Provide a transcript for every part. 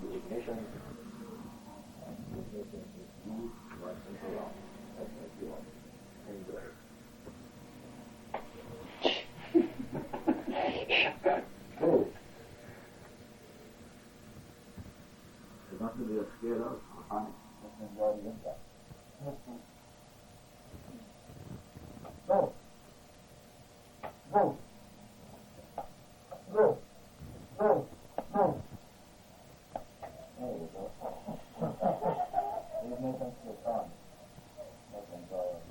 the ignition, and the ignition is smooth, right into round. That's my fuel. Enjoy it. Oh. There's nothing to be scared of. Fine. Just enjoy the impact. Go. Go. Go. Go. Go. There you go. You make them feel calm. Let them enjoy it.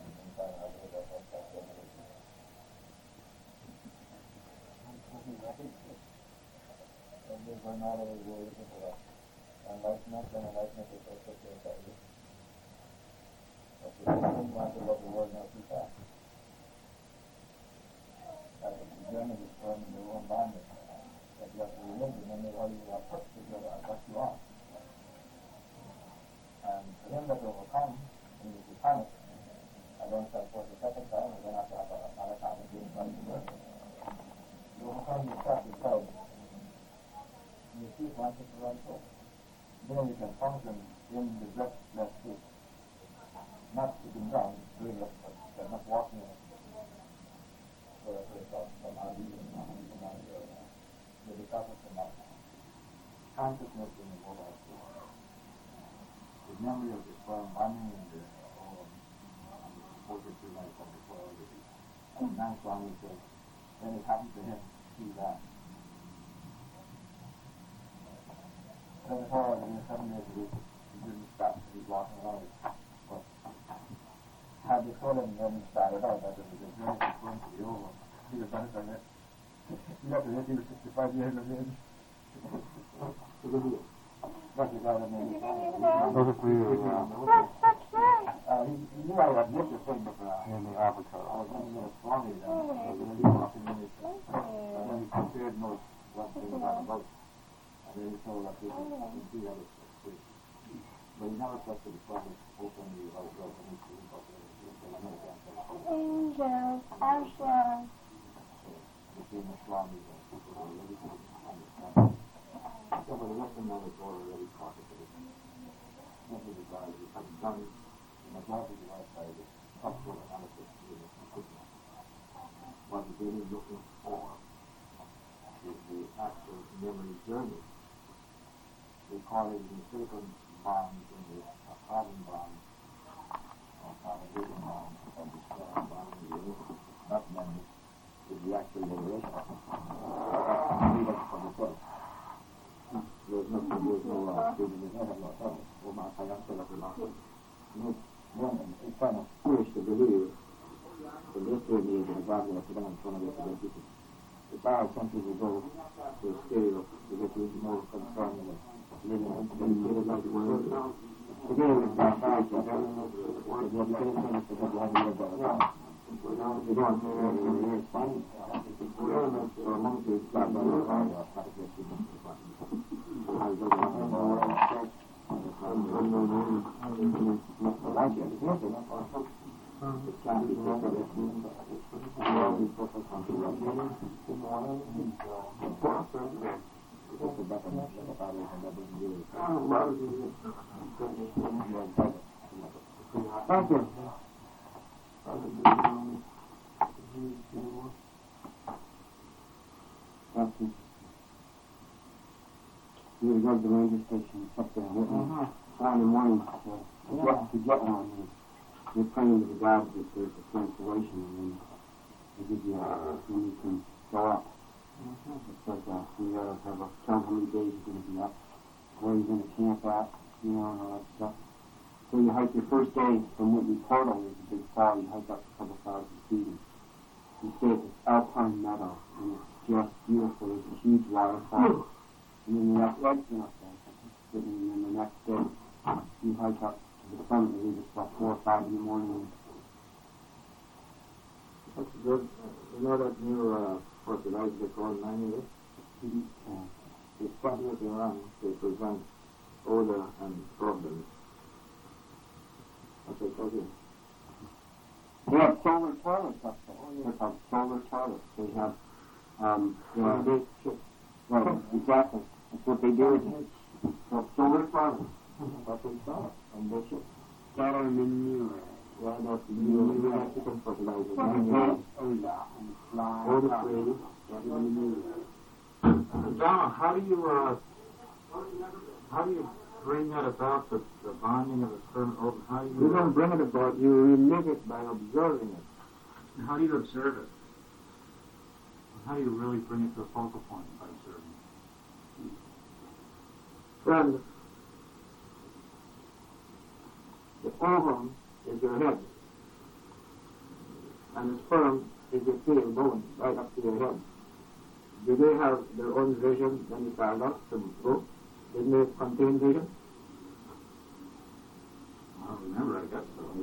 And they run out of the world into that. Enlightenment and enlightenment is also clear that you. But you don't want to love the world now too fast. Like the journey is from your own bondage. That you have to religion and they all you are put together and what you are. And for him that overcome, he is the panic. And then for the second time, and then after another time, again, running the world. You overcome yourself inside. You keep wanting to run so. Then you can function in the restless state. Not sitting down, doing it, but not walking it. So from our reason, the because of the mind. Consciousness in the mobile state. The memory of the sperm bonding in the supported to life of the soil. And now Swami says, when it happened to him, he died. 7 days a week, he didn't stop, he was walking around. But had they told him when he started out that the journey was going to be over, he was done it on it. He had to hit, he was 65 years of age. That's the guy that made it. He knew I would admit the thing, but in the avatar, I was only a little Swami then. I was really walking in it. And then he compared notes what things are about. And then he told us people can see how it's free. But he never trusted the Swami openly about God and he's doing about it. Angels, Asha. Between the Swami and people who really understand. So for the Western knowledge, all already caught it. Most of the guys who have done it, the majority of the outside is structural analysis to the equipment. What we're really looking for is the actual memory journey. They call it the silicon bonds and the carbon bonds, or carbon bonds, or the strong bond, not memory, is the actual liberation. Freedom from the self. There's no freedom in heaven or hell. It's kind of foolish to believe that this journey is the God will sit down in front of you to get people. The Tao centuries ago to a scale to get you more concerned with living and dedicated life to work. Today we've got back to the dedication to get life lived by God. You don't know where it is fun. So among you, it's got by the God, or not to get people to fun. I go to the church. Like it, it's nothing. It can't be taken as all these people come to us. It's a definition of how we can never do it. Thank you. Thank you. You go to the ranger station up there in the morning to get one. You're praying to the gods that there's a cancellation and then they give you when you can go up. It's like you gotta have a count how many days you're going to be up, where you're going to camp at, and all that stuff. So you hike your first day from Whitney Portal, there's a big fall, you hike up a couple thousand feet. You stay at this alpine meadow, and it's just beautiful. There's a huge waterfall. And then you're up there, and then the next day you hike up to the summit, you leave at about 4 or 5 in the morning. That's good. You know that new fertilizer they call 98? They start looking around, they present odor and problems. That's what I told you. They have solar toilets up there. They're called solar toilets. They have, right, exactly. That's what they do. 적성을빵 적성빵 뭐죠? 다른 메뉴 와도 메뉴가 조금 더 나오고 John, how do you bring that about the bonding of the sperm and ovum? How do you don't bring it about, you relive it by observing it. And how do you observe it? How do you really bring it to a focal point by observing it? Friend, the ovum is your head, and the sperm is your tailbone, right up to your head. Do they have their own vision when you start up to go? Did they contain vision? I don't remember, I guess so.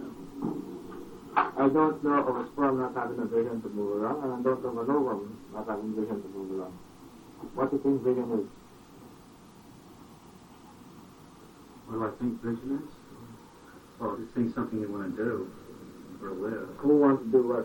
I don't know of a sperm not having a vision to move around, and I don't know of an ovum not having vision to move around. What do you think vision is? What do I think vision is? Well, just think something you want to do or live. Who wants to do what?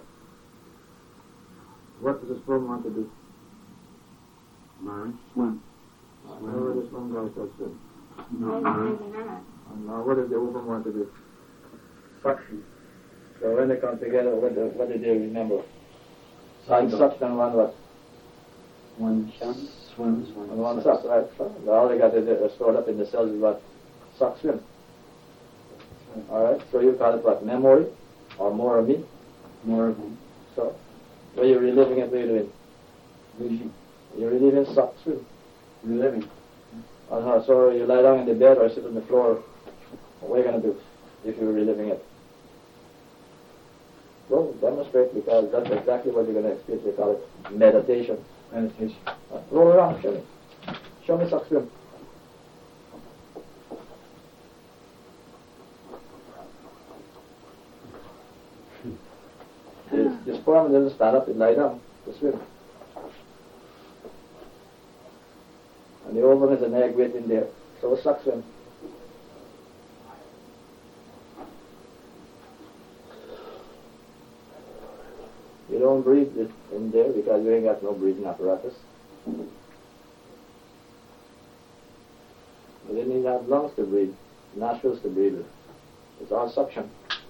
What does a sperm want to do? Learn. Swim. Where does one guy says swim? No. What does the ovum want to do? Suction. So when they come together, what do they remember? One sucks and one what? One swims, one sucks, right? All they got is stored up in the cells is what? Suck, swim. Alright, so you call it what? Memory? Or more of me? More of me. So, what are you reliving it? What are you doing? Vision. You're reliving suck, swim. Reliving. So you lie down in the bed or sit on the floor. What are you going to do if you're reliving it? Well, demonstrate, because that's exactly what you're going to experience. They call it meditation. Meditation. Roll around, show me. Show me suck, swim. The sperm doesn't stand up and lie down to swim. And the ovum is an egg waiting there. So it sucks swim. You don't breathe it in there because you ain't got no breathing apparatus. You didn't even have lungs to breathe, nostrils to breathe it. It's all suction.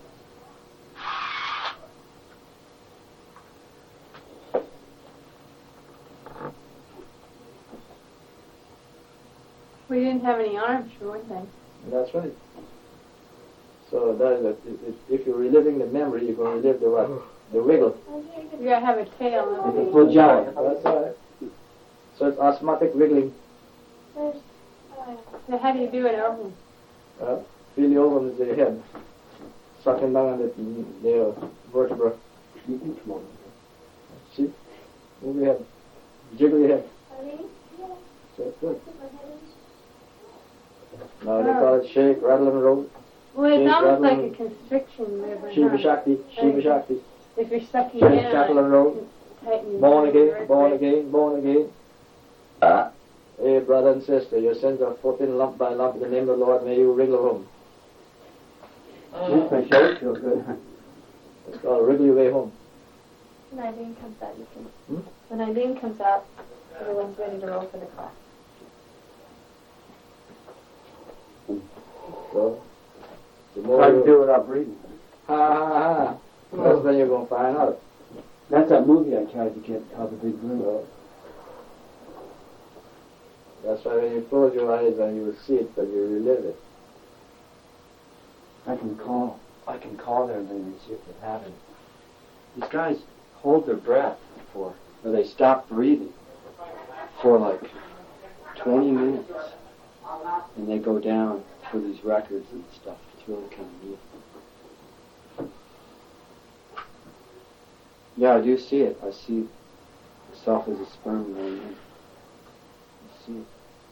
We didn't have any arms for one thing. That's right. So that is if you're reliving the memory, you're going to relive the what? The wiggle. You gotta have a tail. It's a full jar. That's right. So it's osmotic wiggling. So how do you do it over? Feel the ovum is the head, sucking down on the vertebra. See? Move your head. Jiggle your head. So it's good. Now they call it shake, rattle and roll. Well, it's almost like a constriction movement. Shiva Shakti, Shiva Shakti. If you're sucking shake, in, rattle and roll. Born again, born again, born again. Hey, brother and sister, your sins are forgiven lump by lump in the name of the Lord. May you wriggle home. My shoulder feels good. It's called wriggle your way home. When Eileen comes out, you can. When Eileen comes out, everyone's ready to roll for the class. So, the more Try to do it without breathing. That's when you're going to find out. That's that movie I tried to get called The Big Blue. So, that's why when you close your eyes and you will see it, but you relive it. I can call there and then see if it happens. These guys hold their breath or they stop breathing for like 20 minutes. And they go down for these records and stuff. It's really kind of neat. Yeah, I do see it. I see myself as a sperm going in. I see it.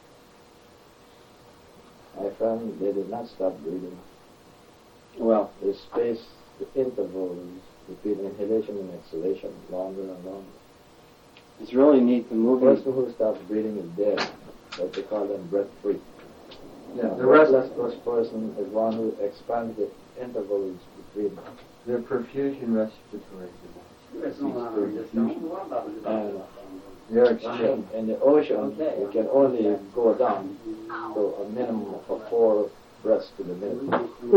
I found they did not stop breathing. Well, they spaced the intervals between inhalation and exhalation longer and longer. It's really neat. The movie. The person who stops breathing is dead. But they call them breath-free. Yeah, the restless person is one who expands the intervals between. They're perfusion respiratory devices. They're extinct. In the ocean, you can only go down to a minimum of 4 breaths to the minute.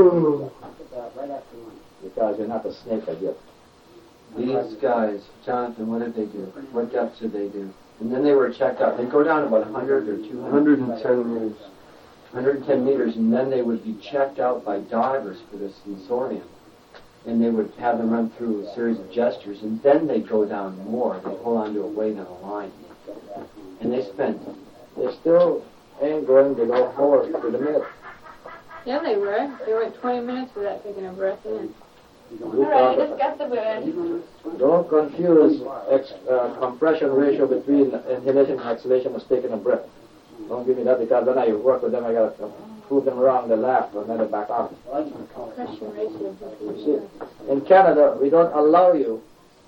Because you're not a snake yet. These guys, Jonathan, what did they do? What depths did they do? And then they were checked out. They'd go down about 100 or 200. 110 meters. 110 meters, and then they would be checked out by divers for the sensorium. And they would have them run through a series of gestures, and then they'd go down more. They'd hold on to a weight on a line. And they still ain't going below 4 to the minute. Yeah, they were. They were at 20 minutes without taking a breath in. Alright, you just got the word. Don't confuse compression ratio between inhalation and exhalation as taking a breath. Don't give me that, because when I work with them, I got to prove them wrong, they laugh, and then they back off. Compression ratio. You see, in Canada, we don't allow you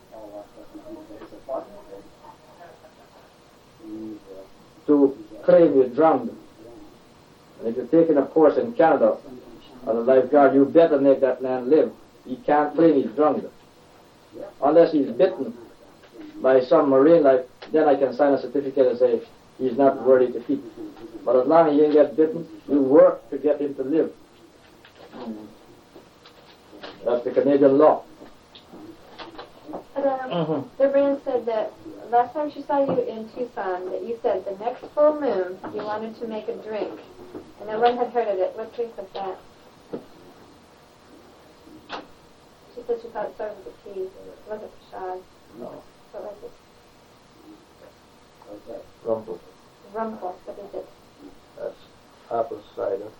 to claim you're drowned. And if you're taking a course in Canada as a lifeguard, you better make that man live. He can't claim he's drowned. Unless he's bitten by some marine life, then I can sign a certificate and say he's not worthy to keep. But as long as he didn't get bitten, you work to get him to live. That's the Canadian law. The brand said that last time she saw you in Tucson, that you said the next full moon you wanted to make a drink, and no one had heard of it. What drink was that? She said she thought it started with a T. It wasn't Prashad. No. What was it? Rumpel. Rumpel. What is it? That's apple cider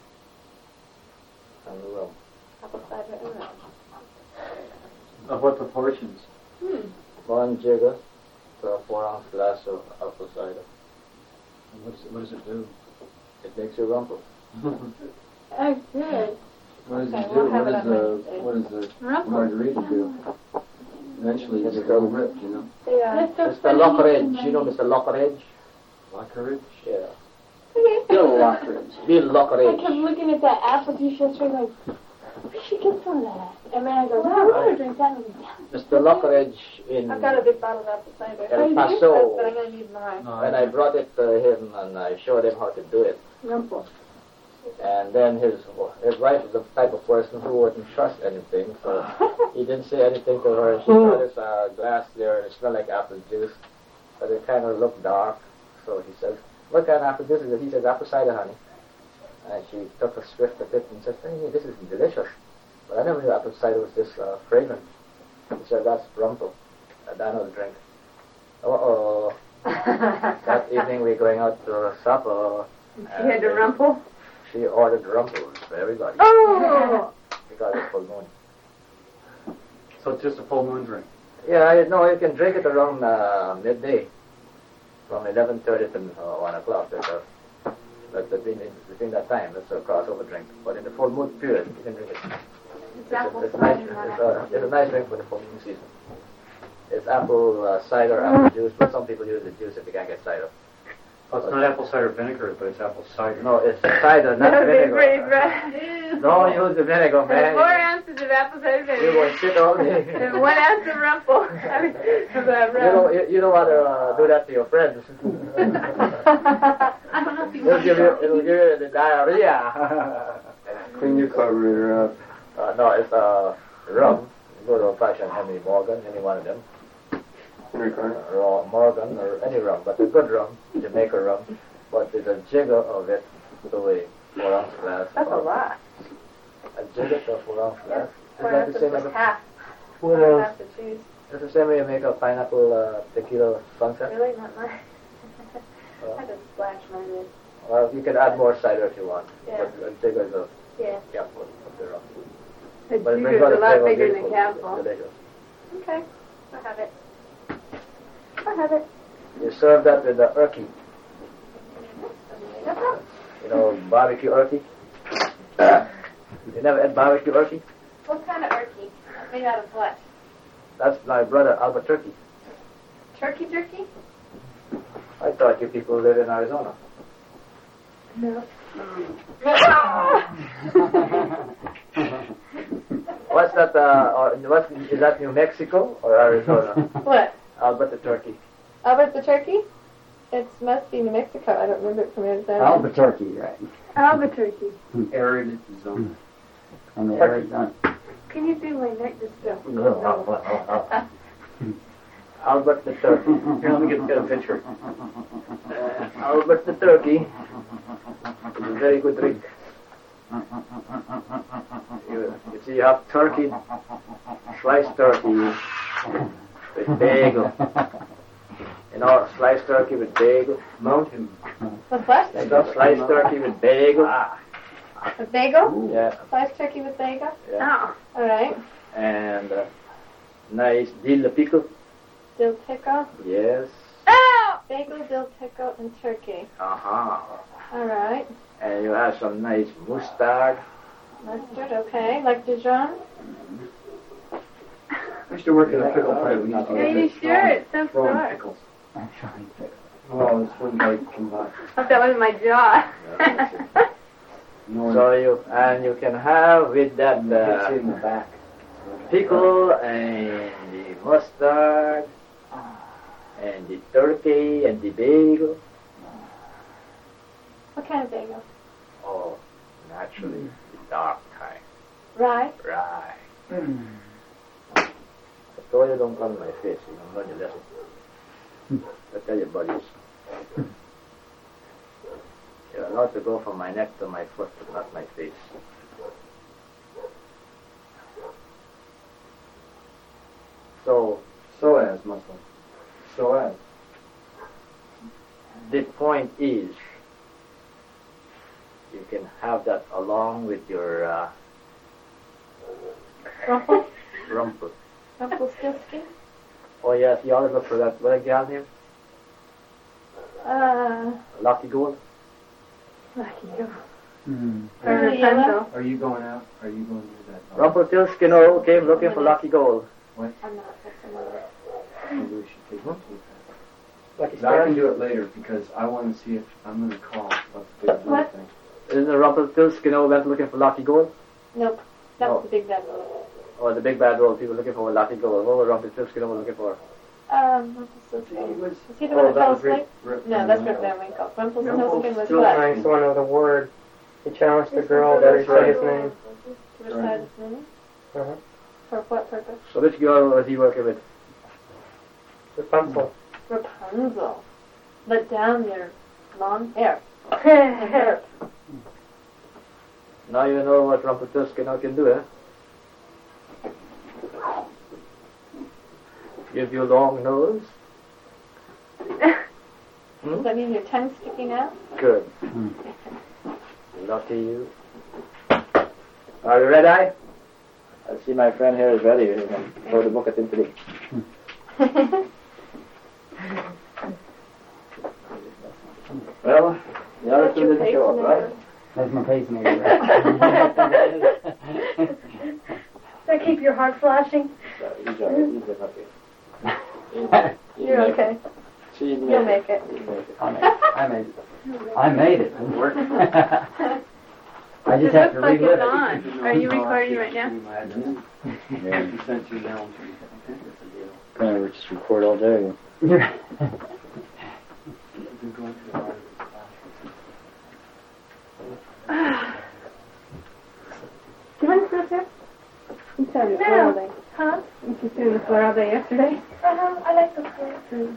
and rum. Apple cider and rum. Of what proportions? 1 jigger to a 4-ounce glass of apple cider. What does it do? It makes you rumple. Oh, good. What does Okay, it do? we'll have it on What does the Rumpel. margarita do? Eventually it's a little ripped, you know. Mr. Lockridge, you know Mr. Lockridge? Lockridge? Yeah. Bill Lockridge. Bill I Lockridge. kept looking at that apple juice yesterday, like, where should get some of that? And then I go, wow, I want to drink that. Mr. Lockridge in I've got a big bottle of apple cider. El Paso. But I'm going to use mine. And I brought it to him and I showed him how to do it. Rumpel. And then his wife was the type of person who wouldn't trust anything, so he didn't say anything to her. She saw this glass there and it smelled like apple juice, but it kind of looked dark. So he says, "What kind of apple juice is it?" He says, "Apple cider, honey." And she took a swift at it and said, "Hey, this is delicious. But I never knew apple cider was this fragrant." He said, "That's Rumpel, a Donald drink." Uh-oh. That evening we're going out to supper. She had to rumple? She ordered Rumpels for everybody. Oh! Because it's full moon. So it's just a full moon drink. Yeah, no, you can drink it around midday. From 11:30 to 1 o'clock. That's between that time, that's a crossover drink. But in the full moon period, you can drink it. It's a nice drink for the full moon season. It's apple cider, apple juice, but some people use the juice if they can't get cider. Oh, it's not apple cider vinegar, but it's apple cider. No, it's cider, not vinegar. Don't use the vinegar, man. 4 ounces of apple cider vinegar. You won't sit all day. And 1 ounce of Rumpel. You don't want to do that to your friends. It'll give you the diarrhea. Clean your carburetor up. No, it's rum. You go to a fashion Henry Morgan, any one of them. Morgan or any rum, but a good rum, Jamaica rum. But there's a jigger of it to a 4-ounce glass. That's a lot. A jigger to a 4-ounce glass. Is 4 that the ounces same was as half. What Half else? the juice. It's the same way you make a pineapple tequila sunset. Really? Not mine. I just splash mine in. Well, you can add more cider if you want. Yeah. But a jigger is a Yeah. capful of the rum. The But it jigger's brings out a lot flavor bigger than beautiful. capful. It's delicious. Okay. I have it. I have it. You serve that with the urki. You know, barbecue urki? You never had barbecue urki? What kind of turkey? Made out of what? That's my brother, Albert Turkey. Turkey jerky? I thought you people live in Arizona. No. What's that, is that New Mexico or Arizona? What? Albert the Turkey. Albert the turkey? It must be New Mexico. I don't remember it from Arizona. Albuquerque, right? Albuquerque. Arid zone. On the arid zone. Can you do my neck just Albert the turkey. Here, let me get a picture. Albert the turkey is a very good drink. You see, you have turkey, sliced turkey with bagel. You know, sliced turkey with bagel. Mountain. With what? Sliced turkey with bagel. With bagel? Yeah. Sliced turkey with bagel? Yeah. Oh. All right. And nice dill pickle. Dill pickle? Yes. Oh! Bagel, dill pickle, and turkey. Uh-huh. All right. And you have some nice mustard. Mustard, okay. Like Dijon? I used to work at a pickle plant. We used to Are get you the sure? It's so throwing sore. pickles. Actually, Oh, it's when they come by. Hope that wasn't my jaw. No, So you can have with that it's in the back. pickle and the mustard and the turkey and the bagel. What kind of bagel? Oh, naturally, the dark kind. Rye? Right. I told you don't come to my face. You don't learn your lesson. I tell you, buddies. You're allowed to go from my neck to my foot, but not my face. So Soaz muscle. Soaz. the point is, you can have that along with your Rumpel? rumple. Rumpelstiltskin? Oh yes, you always look for that. What a gal name? Lucky Gold. Lucky you. Mm. Or Yellow? Rapunzel. Are you going out? Are you going to do that? Rumpelstiltskin came looking for Lucky Gold. I'm not. That's another. Maybe we should take one. Lucky I can do it later because I want to see if I'm going to call about the big blue What? thing. Isn't the Rumpelstiltskin went looking for Lucky Gold? Nope. That's Oh. the big bad wolf. Or the big bad wolf, people looking for Lucky Gold. What was Rumpelstiltskin looking for? Rumpelstiltskin. was- Is he the one that fell asleep? Rip No, that's Rip Van Winkle. Rumpelstiltskin was Still what? nice one of the word. He challenged the girl that he said his name. To recite his name? Uh-huh. For what purpose? So which girl was he working with? Rapunzel. Rapunzel. Let down your long hair. Hair. Now you know what Rumpelstiltskin can do, eh? Give you a long nose. Does that mean your tongue's sticking out? Good. Lucky you. Are you ready? I see my friend here is ready. You can throw the book at him today. Well, the other two didn't show up, right? That's my pacemaker. Does that keep your heart flashing? So, he's all right. He's okay. You're okay. She's You'll make it. I made it. I made it. It worked. I just It have looks to like relive it's it. on. Are you recording right now? Yeah. You sent you now. Kind of just record all day. Do you want to sit there? You sat on the floor all day. Huh? You just sat on the floor all day yesterday? I like the floor.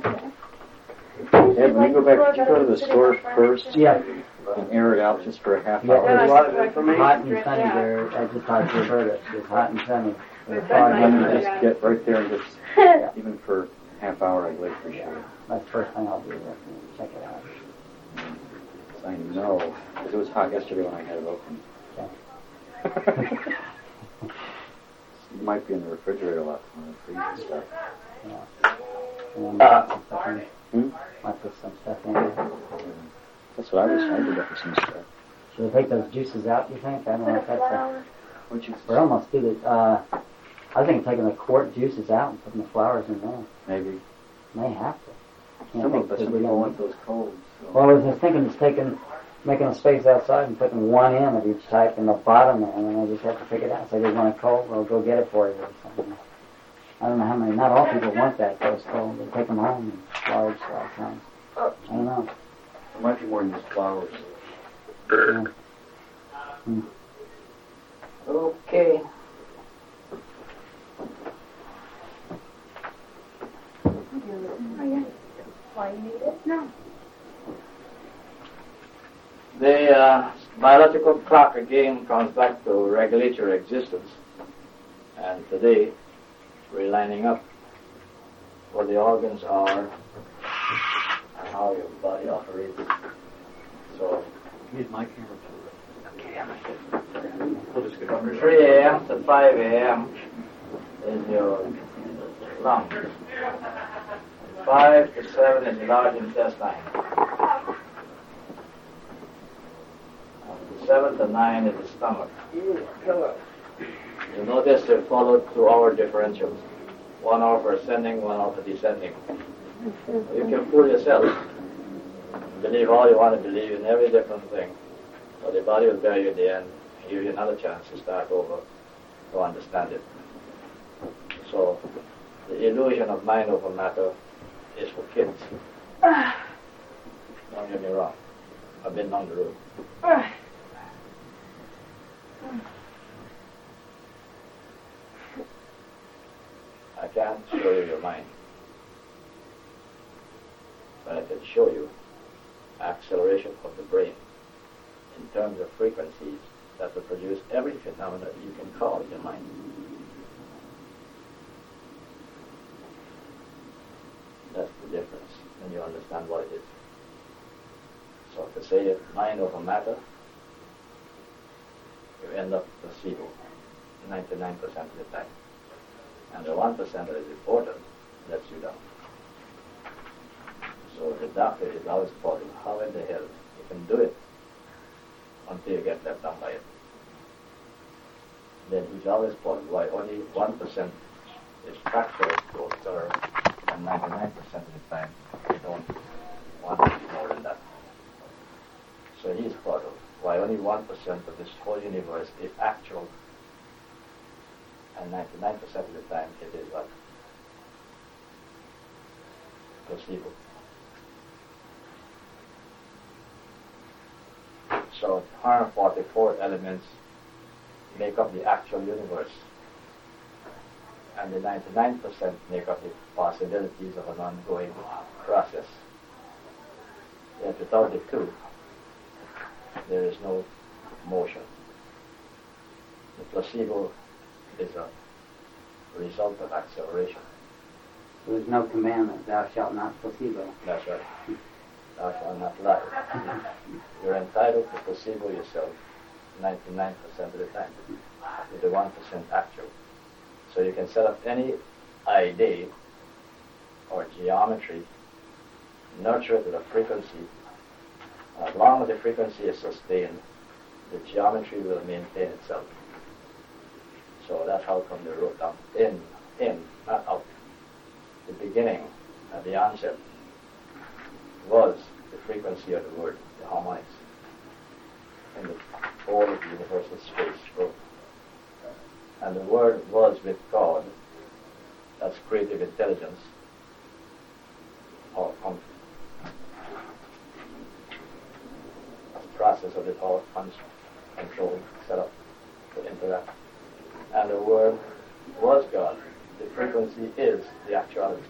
Yeah, when you go back, you go to the store first Yeah. and air it out just for a half Yeah, hour. there's a lot of information. hot and sunny there. I just talked to Roberta. It's hot and sunny. That's And nice. then just get right there and just, even for a half hour, I'd like for sure. That's the first thing I'll do. Check it out. I know, 'cause it was hot yesterday when I had it open. It might be in the refrigerator a lot when I freeze and stuff. And then put some stuff in. Hmm? Might put some stuff in there. That's what I did that for some stuff. Should we take those juices out, you think? I don't know if that's a... Which is, We're almost through the... I was thinking taking the quart juices out and putting the flowers in there. maybe. May have to. I can't Some think of us, because we we don't don't... want those colds. So. Well, I was just thinking just making a space outside and putting one in of each type in the bottom there, and then I just have to pick it out. So if you want a cold, we'll go get it for you or something. I don't know how many, not all people want that though, so they take them home in large times. I don't know. There might be more than just flowers. Yeah. Okay. Why you need it? No. The biological clock again comes back to regulatory existence. And today, we're lining up what the organs are and how your body operates. So, Use my camera. from 3 a.m. to 5 a.m. is your lungs. 5 to 7 is the large intestine. 7 to 9 is the stomach. You notice they're followed through our differentials. 1 hour for ascending, 1 hour for descending. You can fool yourself. Believe all you want to believe in every different thing. But the body will bear you at the end and give you another chance to start over to understand it. So, the illusion of mind over matter is for kids. Don't get me wrong. I've been on the road. I can't show you your mind, but I can show you acceleration of the brain in terms of frequencies that will produce every phenomenon you can call your mind. That's the difference when you understand what it is. So to say mind over matter, you end up placebo 99% of the time. And the 1% that is important lets you down. So the doctor is always calling, how in the hell you can do it until you get left down by it. Then he's always calling why only 1% is practical to observe and 99% of the time you don't want more than that. So he's puzzled why only 1% of this whole universe is actual and 99% of the time it is what? Placebo. So 144 elements make up the actual universe, and the 99% make up the possibilities of an ongoing process. Yet without the two, there is no motion. The placebo is a result of acceleration. There's no commandment, thou shalt not placebo. That's right. Thou shalt not lie. You're entitled to placebo yourself 99% of the time, with the 1% actual. So you can set up any idea or geometry, nurture it with a frequency. As long as the frequency is sustained, the geometry will maintain itself. So that's how come they wrote down in, not out. The beginning, at the onset, was the frequency of the word, the harmonics, in the whole of the universal space stroke. And the word was with God, that's creative intelligence, or process of it all, control, set up, to interact. And the word was God. The frequency is the actuality.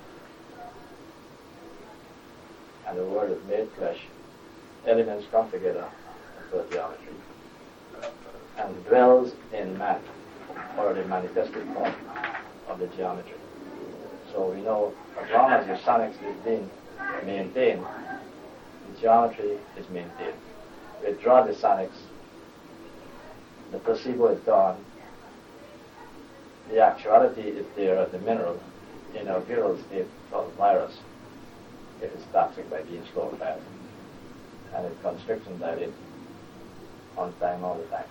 And the word is made flesh. Elements come together into a geometry and dwells in man, or the manifested form of the geometry. So we know as long as your sonics is being maintained, the geometry is maintained. Withdraw the sonics, the placebo is gone, the actuality is there as the mineral in a viral state of a virus if it's toxic by being slow or fast. And it constricts and dilates on time all the time.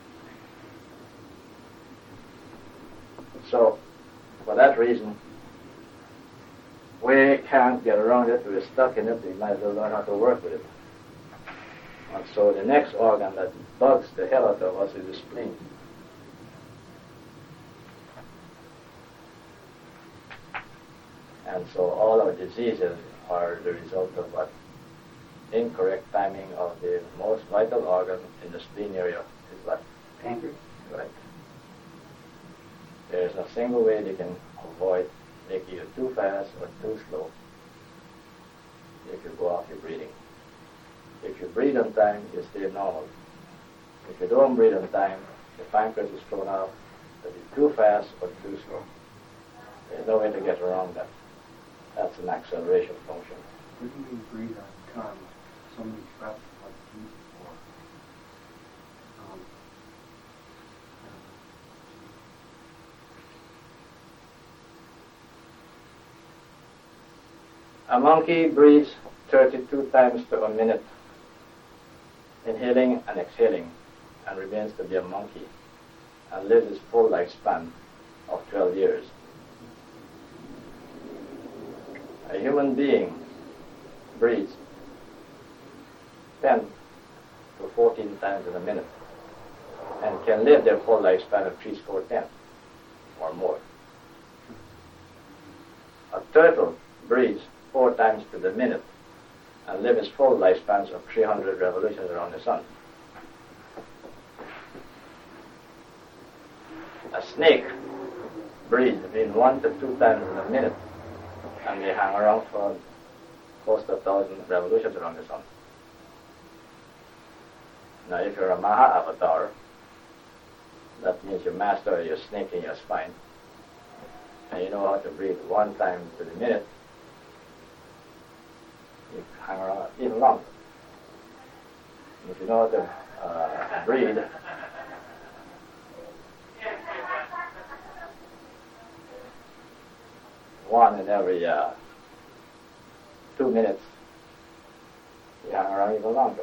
So, for that reason, we can't get around it, we're stuck in it, we might as well learn how to work with it. And so the next organ that bugs the hell out of us is the spleen. And so all our diseases are the result of what? Incorrect timing of the most vital organ in the spleen area is what? Pancreas. Right. There is a single way they can avoid making you too fast or too slow if you go off your breathing. If you breathe on time, you stay normal. If you don't breathe on time, the pancreas is thrown off. It'll be too fast or too slow. There's no way to get around that. That's an acceleration function. What do you mean breathe on time? So many breaths like deep before. A monkey breathes 32 times per minute, inhaling and exhaling, and remains to be a monkey, and lives his full lifespan of 12 years. A human being breathes 10 to 14 times in a minute, and can live their full lifespan of 3 score 10 or more. A turtle breathes 4 times to the minute and live his full lifespans of 300 revolutions around the sun. A snake breathes between 1 to 2 times in a minute, and they hang around for close to 1,000 revolutions around the sun. Now, if you're a Maha avatar, that means you master your snake in your spine, and you know how to breathe 1 time to the minute. You hang around even longer. If you know how to breathe, one in every 2 minutes, you hang around even longer.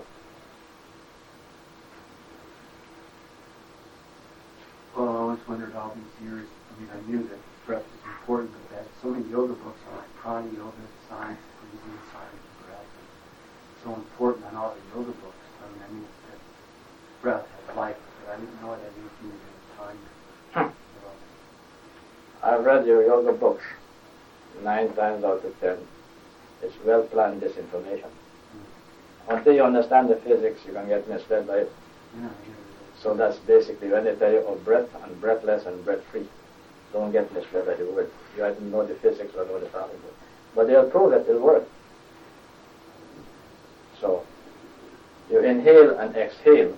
Well, I always wondered all these years, I knew that breath is important, but that so many yoga books are like prana yoga, science, breathing, science, breath. It's so important in all the yoga books. I knew that breath has life, but I didn't know it had anything to do with time. I've read your yoga books 9 times out of 10. It's well-planned disinformation. Until you understand the physics, you can get misled by it. So that's basically when they tell you of breath and breathless and breath-free. Don't get misled by the word. You have to know the physics or know the problem. But they'll prove that it'll work. So, you inhale and exhale.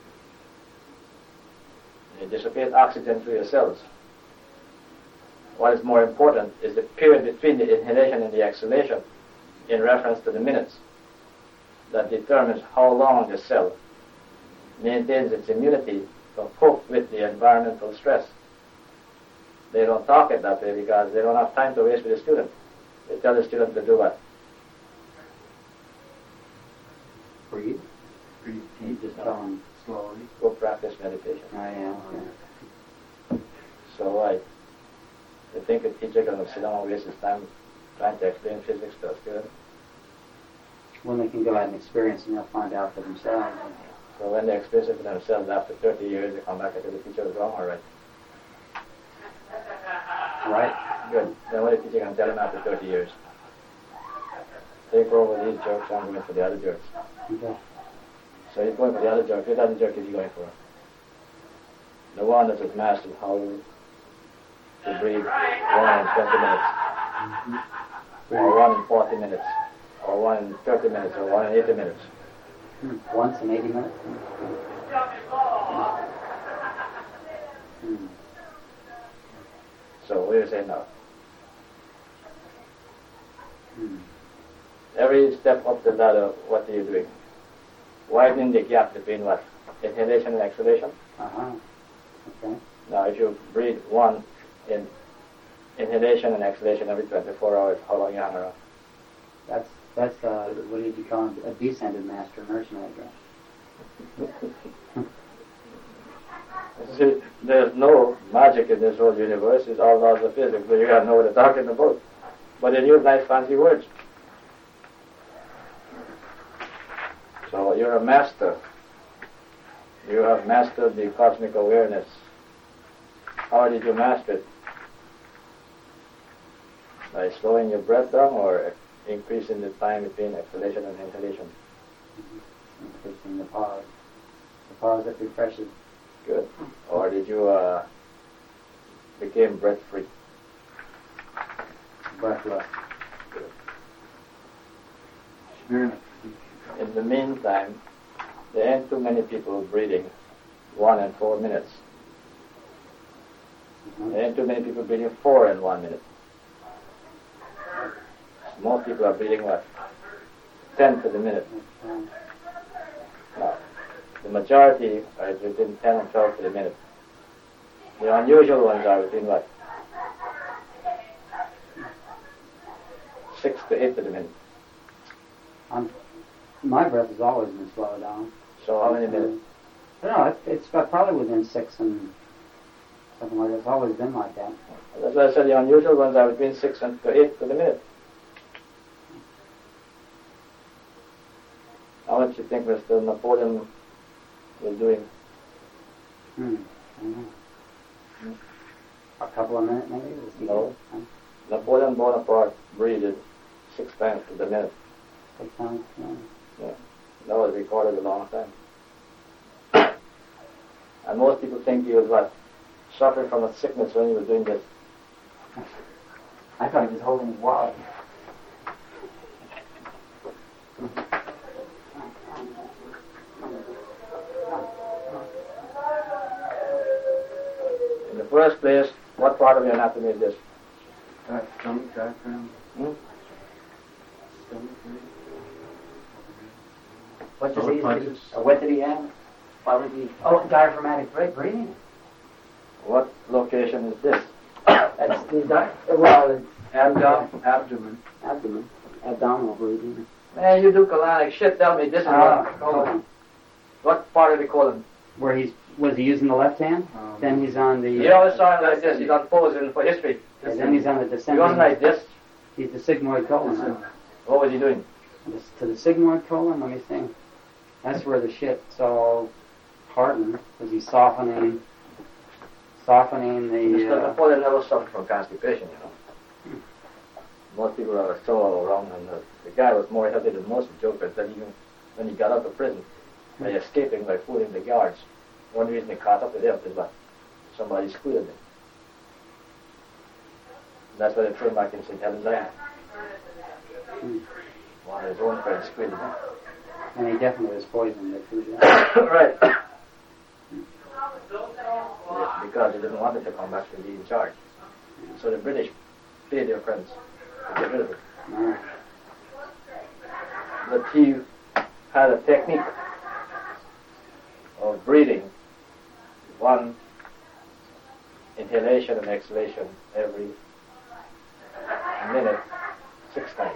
You dissipate oxygen through your cells. What is more important is the period between the inhalation and the exhalation in reference to the minutes that determines how long the cell maintains its immunity to cope with the environmental stress. They don't talk it that way because they don't have time to waste with the student. They tell the student to do what? Breathe. Breathe You deep, just tell them. slowly. Go practice meditation. I am. So I think a teacher can sit down and waste his time trying to explain physics to a student. When they can go out and experience and they'll find out for themselves. So when they experience it for themselves after 30 years, they come back and say the teacher was wrong or right. Right. Good. Then what the teacher can tell them after 30 years? Take over these jerks, I'm going for the other jerks. Okay. So he's going for the other jerk. Which other jerk is he going for? The one that has mastered how to breathe 1 in 20 minutes, or 1 in 40 minutes, or 1 in 30 minutes, or 1 in 80 minutes. Once in 80 minutes? So what do you say now? Every step up the ladder, what are you doing? Widening the gap between what? Inhalation and exhalation? Okay. Now if you breathe 1 in inhalation and exhalation every 24 hours, how long you hang around? That's what do you call a descended master nurse manager. See, there's no magic in this whole universe. It's all laws of physics, but you gotta know what they're talking about. But they use nice fancy words. So you're a master. You have mastered the cosmic awareness. How did you master it? By slowing your breath down or increasing the time between exhalation and inhalation? Increasing the pause. The pause that refreshes. Good. Or did you became breath-free? Breathless. Good. In the meantime, there ain't too many people breathing 1 and 4 minutes. There ain't too many people breathing 4 and 1 minute. Most people are breathing what? 10 to the minute. Now, the majority are within 10 and 12 to the minute. The unusual ones are within what? 6 to 8 to the minute. My breath has always been slowed down. So how many minutes? No, it's probably within 6 and something like that. It's always been like that. That's why I said the unusual ones are between 6 and 8 to the minute. How much do you think Mr. Napoleon was doing? I don't know. A couple of minutes maybe? No. Napoleon Bonaparte breathed 6 times to the minute. 6 times? Yeah. That was recorded a long time. And most people think he was what? Suffering from a sickness when he was doing this. I thought he was holding his wallet. In the first place, what part of your anatomy is this? Stomach diaphragm. What disease? What did he have? Why would he? Oh, diaphragmatic breathing. What location is this? That's the Abdomen. abdominal breathing. Man, you do colonic shit. Tell me this is what colon. What part of the colon? Where was he using the left hand? Then he's on the. You always saw him like this. He's on posing for history. And then he's on the He descending. wasn't like this. He's the sigmoid colon. What was he doing? To the sigmoid colon, let me think. That's where the shit's all hardened, because he's softening Mr. the. Napoleon never suffered from constipation, you know. Most people are so all wrong, and the guy was more healthy than most jokers. That even when he got out of prison, by escaping by fooling the guards, one reason he caught up with him is that somebody squealed him. That's why they threw him back in St. Helens Island. One of his own friends squealed him. And he definitely was poisoned. Right. Because he didn't want him to come back to be in charge. So the British paid their friends to get rid of him. But he had a technique of breathing, one inhalation and exhalation every minute, 6 times.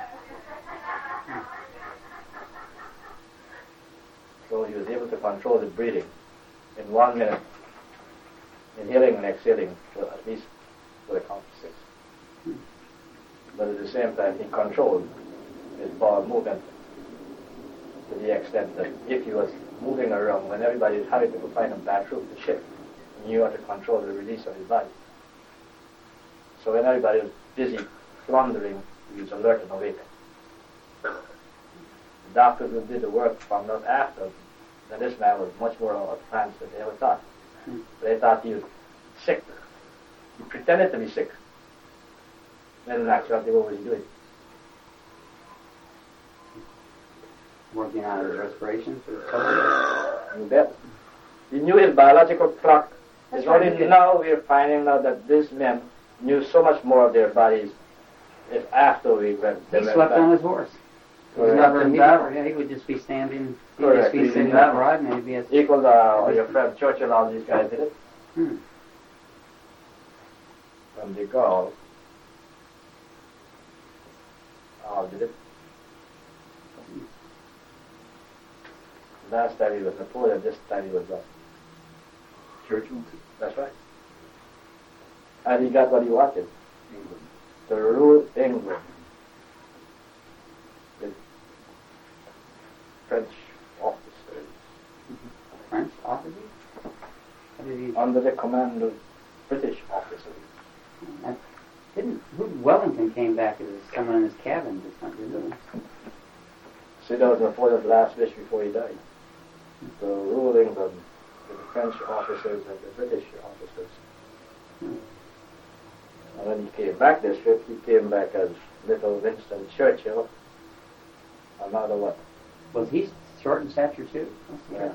So he was able to control the breathing in 1 minute, inhaling and exhaling at least to the count of 6. But at the same time, he controlled his bowel movement to the extent that if he was moving around when everybody was having to go find a bathroom to shit, he knew how to control the release of his body. So when everybody was busy floundering, he was alert and awake. The doctors who did the work found out after that this man was much more advanced than they ever thought. They thought he was sick. He pretended to be sick. Then in actuality, what was he doing? Working on his respiration for COVID. You bet. He knew his biological clock. It's only now we're finding out that these men knew so much more of their bodies if after we went. He slept on his horse. He was never in battle. Yeah, he would just be standing. He'd just be sitting upright, maybe. Equal your friend Churchill, all these guys did it. From de Gaulle, all did it. Last time he was Napoleon, this time he was Churchill. That's right. And he got what he wanted. England. To rule England. With French officers. French officers? Under the command of British officers. Who Wellington came back as someone in his cabin or something, didn't he? See, that was Napoleon's last wish before he died. To rule England with the French officers and the British officers. And when he came back this trip, he came back as little Winston Churchill. Another what? Was he short in stature too? Yeah.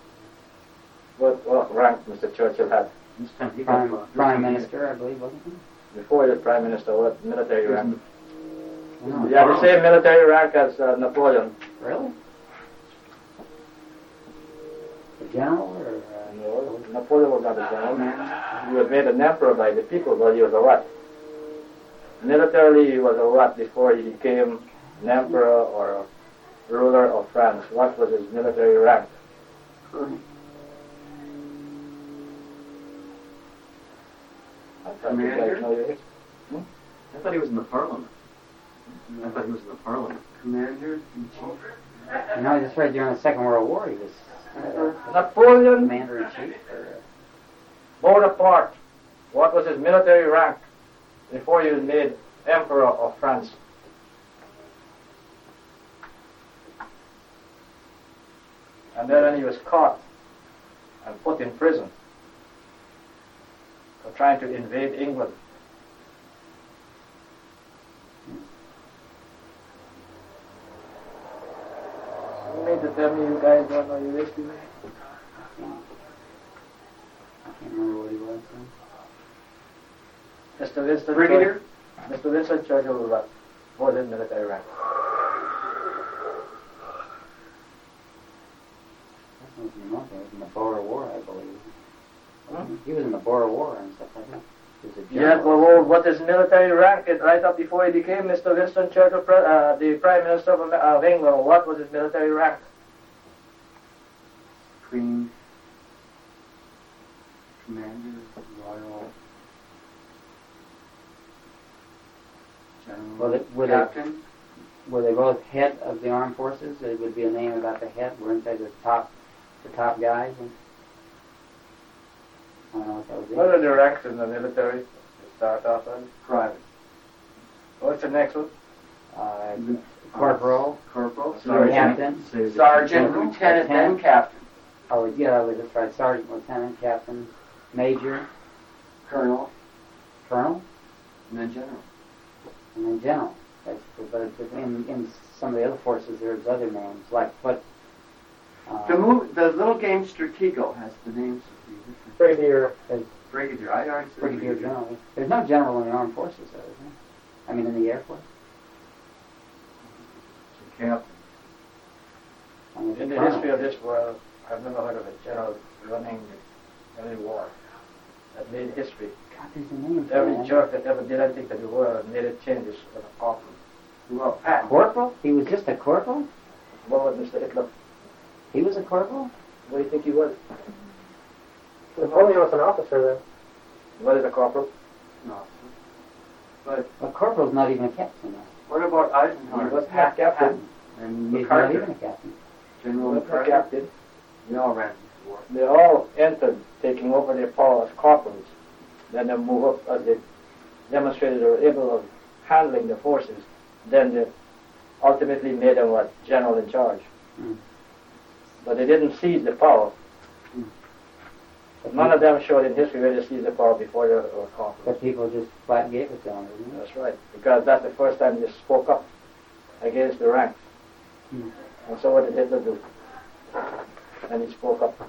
What rank Mr. Churchill had? Prime Minister, I believe, wasn't he? Before he was Prime Minister, what military rank? No. He had the same military rank as Napoleon. Really? A general or? No, Napoleon was not a general. He was made an emperor by the people, but he was a what? Militarily, he was a what before he became an emperor or a ruler of France? What was his military rank? I thought you guys know your history. I thought he was in the Parliament. Commander-in-Chief. You know, just right during the Second World War, he was Napoleon Commander-in-Chief. Bonaparte. What was his military rank before he was made Emperor of France? And then when he was caught and put in prison for trying to invade England. You mean to tell me you guys don't know your history? I can't remember what he was. Mr. Winston Brigadier? Mr. Winston Churchill was what? What was his military rank? He was in the Boer War, I believe. Huh? He was in the Boer War and stuff like that. He was a Yeah, general. well, what is military rank? Right up before he became Mr. Winston Churchill, the Prime Minister of England, what was his military rank? Supreme Commander, Royal General, Captain. Were they both head of the armed forces? It would be a name about the head. Weren't they the top guys? I don't know what that was. What are the ranks in the military to start off on? Private. What's the next one? Corporal, Sergeant. Captain. Sergeant, Lieutenant, then Captain. Oh, yeah, that's right. Sergeant, Lieutenant, Captain, Major, Colonel, Colonel, and then General. and then General. But in some of the other forces, there's other names, like what? The little game Stratego has the names of the different... Brigadier. Brigadier. I already said Brigadier General. There's no general in the armed forces, though, is there? I mean, in the Air Force? Captain. I mean, In the colonel. history of this world, I've never heard of a general running any war that made history. God, there's a name for Every that. jerk that ever did anything to the world made it changes for the awful. Well, Corporal? He was just a corporal? What was Mr. Hitler? He was a corporal? What do you think he was? Napoleon was an officer then. What is a corporal? no. But A corporal's not even a captain, though. what about He Eisenhower? was half captain. And He's not even MacArthur. a captain. General He was MacArthur. captain. They all ran this war. They all entered, taking over their power as corporals. Then they move up as they demonstrated they were able of handling the forces. Then they ultimately made them what? General in charge. Mm. But they didn't seize the power. But None of them showed in history where they seized the power before they were corporals. But people just flat gave it to him, didn't they? That's right. Because that's the first time they spoke up against the ranks. Hmm. And so what did Hitler do? And he spoke up.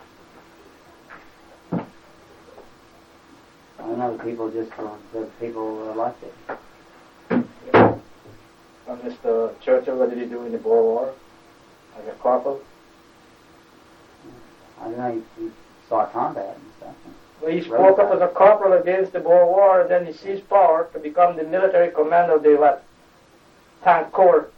I don't know, the people liked it. And Mr. Churchill, what did he do in the Boer War? As a corporal? I don't know, he saw combat and stuff. Well, he spoke up as a corporal against the Boer War, and then he seized power to become the military commander of the what? Tank Corps.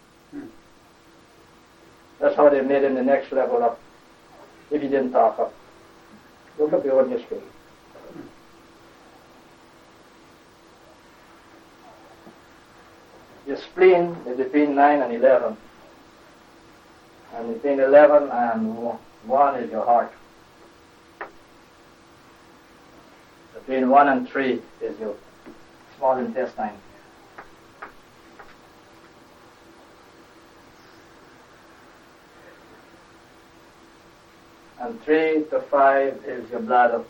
That's how they made him the next level up. If he didn't talk up. Look up your own history. Your spleen is between 9 and 11. And between 11 and 1 is your heart. Between 1 and 3 is your small intestine. And 3 to 5 is your bladder.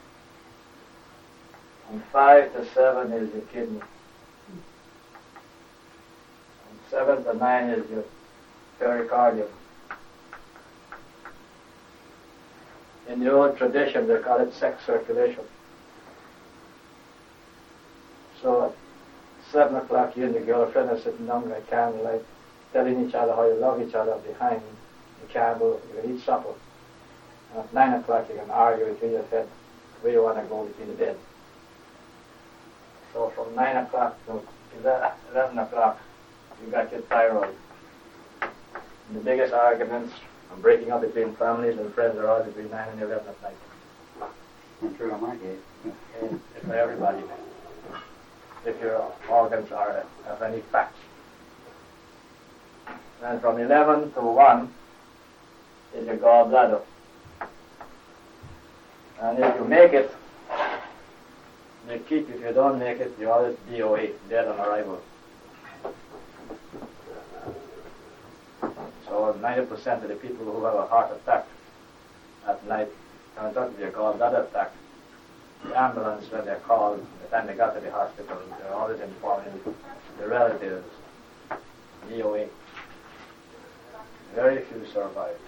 And 5 to 7 is your kidney. And 7 to 9 is your pericardium. In the old tradition, they call it sex circulation. So at 7 o'clock, you and your girlfriend are sitting down by candlelight, telling each other how you love each other behind the candle. You can eat supper. And at 9 o'clock, you can argue between your head where you want to go between the bed. So from 9 o'clock to 11 o'clock, you got your thyroid. And the biggest arguments and breaking up between families and friends are all between 9 and 11 at night. That's true on my case. And for everybody, if your organs are have any facts. And from 11 to 1 is your gallbladder. And if you make it, they keep. If you don't make it, you always DOA, dead on arrival. So 90% of the people who have a heart attack at night turns out to be a gallbladder attack. The ambulance, when they're called, by the time they got to the hospital, they're always informing the relatives, DOA. Very few survive.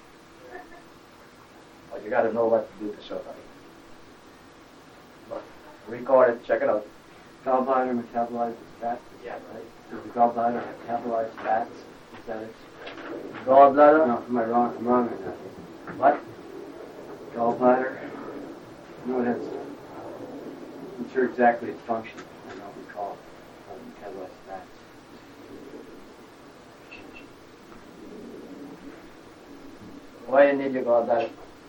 But you got to know what to do to survive. But record it, check it out. Gallbladder metabolizes fats. Yeah, right. Does the gallbladder metabolize fats? Is that it? Gallbladder? No, am I wrong? I'm wrong on that. What? Gallbladder? No, it has. I'm sure exactly its function. I don't recall how to metabolize fats. Why you need your gallbladder?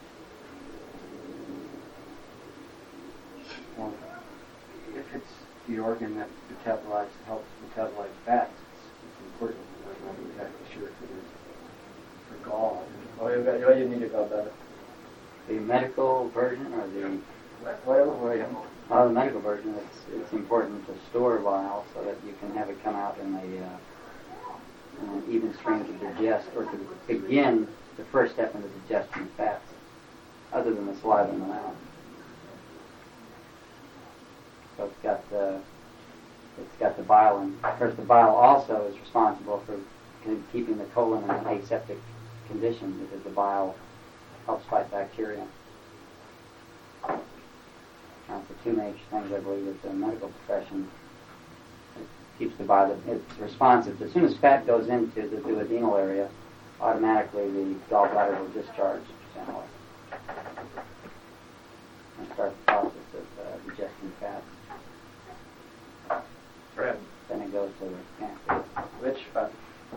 Well, if it's the organ that helps metabolize fats, it's important. I'm not exactly sure if it is for gall. Why you need your gallbladder? The medical version or the Why the medical version, it's important to store bile so that you can have it come out in an even stream to digest, or to begin the first step in the digestion of fats, other than the saliva in the mouth. So it's got the bile in. Of course, the bile also is responsible for keeping the colon in an aseptic condition, because the bile helps fight bacteria. That's the two major things, I believe, with the medical profession. It keeps the bile, it's responsive. As soon as fat goes into the duodenal area, automatically the gallbladder will discharge generally and start the process of digesting fat. Friend. Then it goes to the pancreas. Which fat?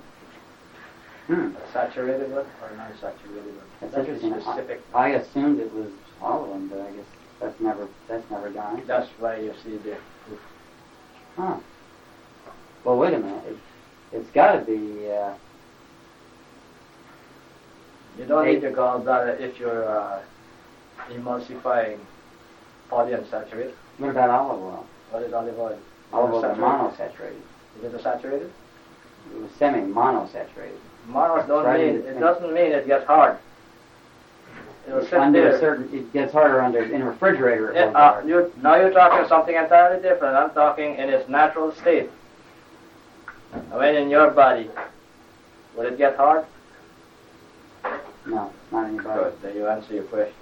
Saturated one or non-saturated one? That's interesting. Specific. I assumed it was all of them, but I guess that's never done. That's why you see the. Huh. Well, wait a minute. It's got to be. You don't need your gallbladder if you're emulsifying polyunsaturated. What about olive oil? What is olive oil? Olive oil is monosaturated. Is it a saturated? It was semi-monosaturated. Monos it doesn't mean it gets hard. It'll sit Under there. it gets harder in a refrigerator. Now you're talking something entirely different. I'm talking in its natural state. When in your body, will it get hard? No, not in your body. Good. Then you answer your question.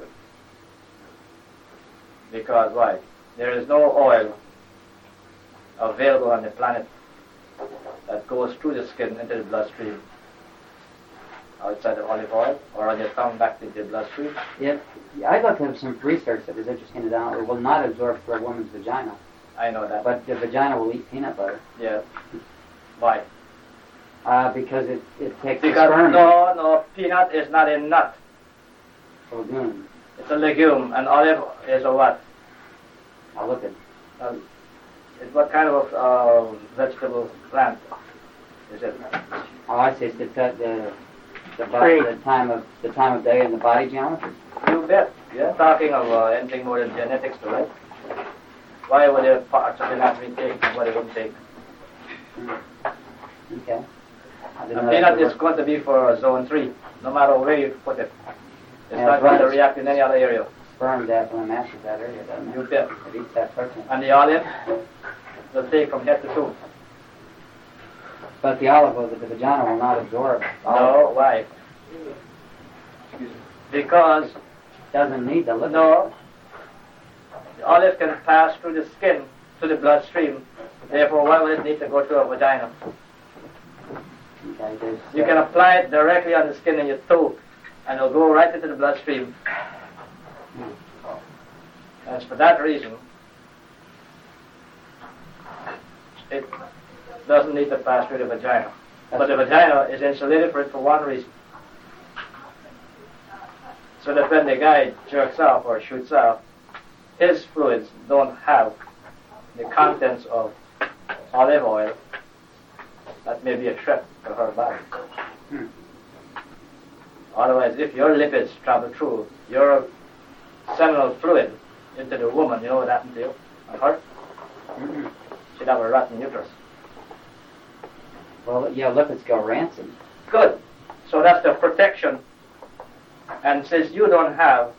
Because why? There is no oil available on the planet that goes through the skin into the bloodstream outside of olive oil, or on your tongue back into the bloodstream. Yeah, I looked at some research that was interesting to know. It will not absorb through a woman's vagina. I know that. But the vagina will eat peanut butter. Yeah. Why? Because it takes the Because sperm. no, peanut is not a nut. Legume. It's a legume, and olive is a what? I'll look at. It's what kind of vegetable plant is it? Oh, I see. It's the time of day and the body geometry. You bet. You're talking of anything more than genetics, right? Why would there parts of it have to be taken and what it wouldn't take? Okay. A peanut is going to be for zone 3, no matter where you put it. It's not going to react in any other area. Sperm definitely matches that area, doesn't it? You bet. It eats that protein. And the olive will take from head to toe. But the olive oil, the vagina will not absorb. No, why? Because doesn't need the lipid. No. The olive can pass through the skin to the bloodstream. Therefore, why would it need to go through a vagina? Okay, you can apply it directly on the skin in your toe, and it'll go right into the bloodstream. And it's for that reason it doesn't need to pass through the vagina. But the vagina is insulated for it for one reason. So that when the guy jerks off or shoots off, his fluids don't have the contents of olive oil that may be a threat to her body. Otherwise, if your lipids travel through your seminal fluid into the woman, you know what happened to you? A hurt? She'd have a rotten uterus. Well, yeah, lipids go rancid. Good. So that's the protection. And since you don't have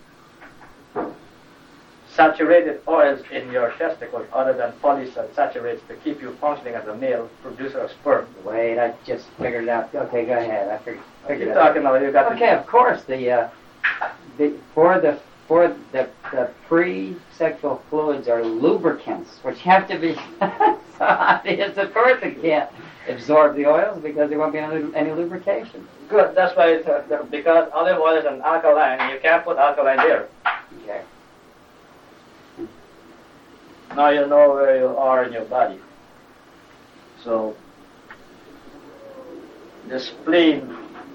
saturated oils in your testicles other than polysaturates to keep you functioning as a male producer of sperm. Wait, I just figured it out. Okay, go ahead. I figured You're it talking out. now, you got Okay, of course. For the pre-sexual fluids are lubricants, which have to be so obvious. Of course, it can't absorb the oils because there won't be any lubrication. Good. That's why because olive oil is an alkaline, you can't put alkaline there. Okay. Now you know where you are in your body. So the spleen,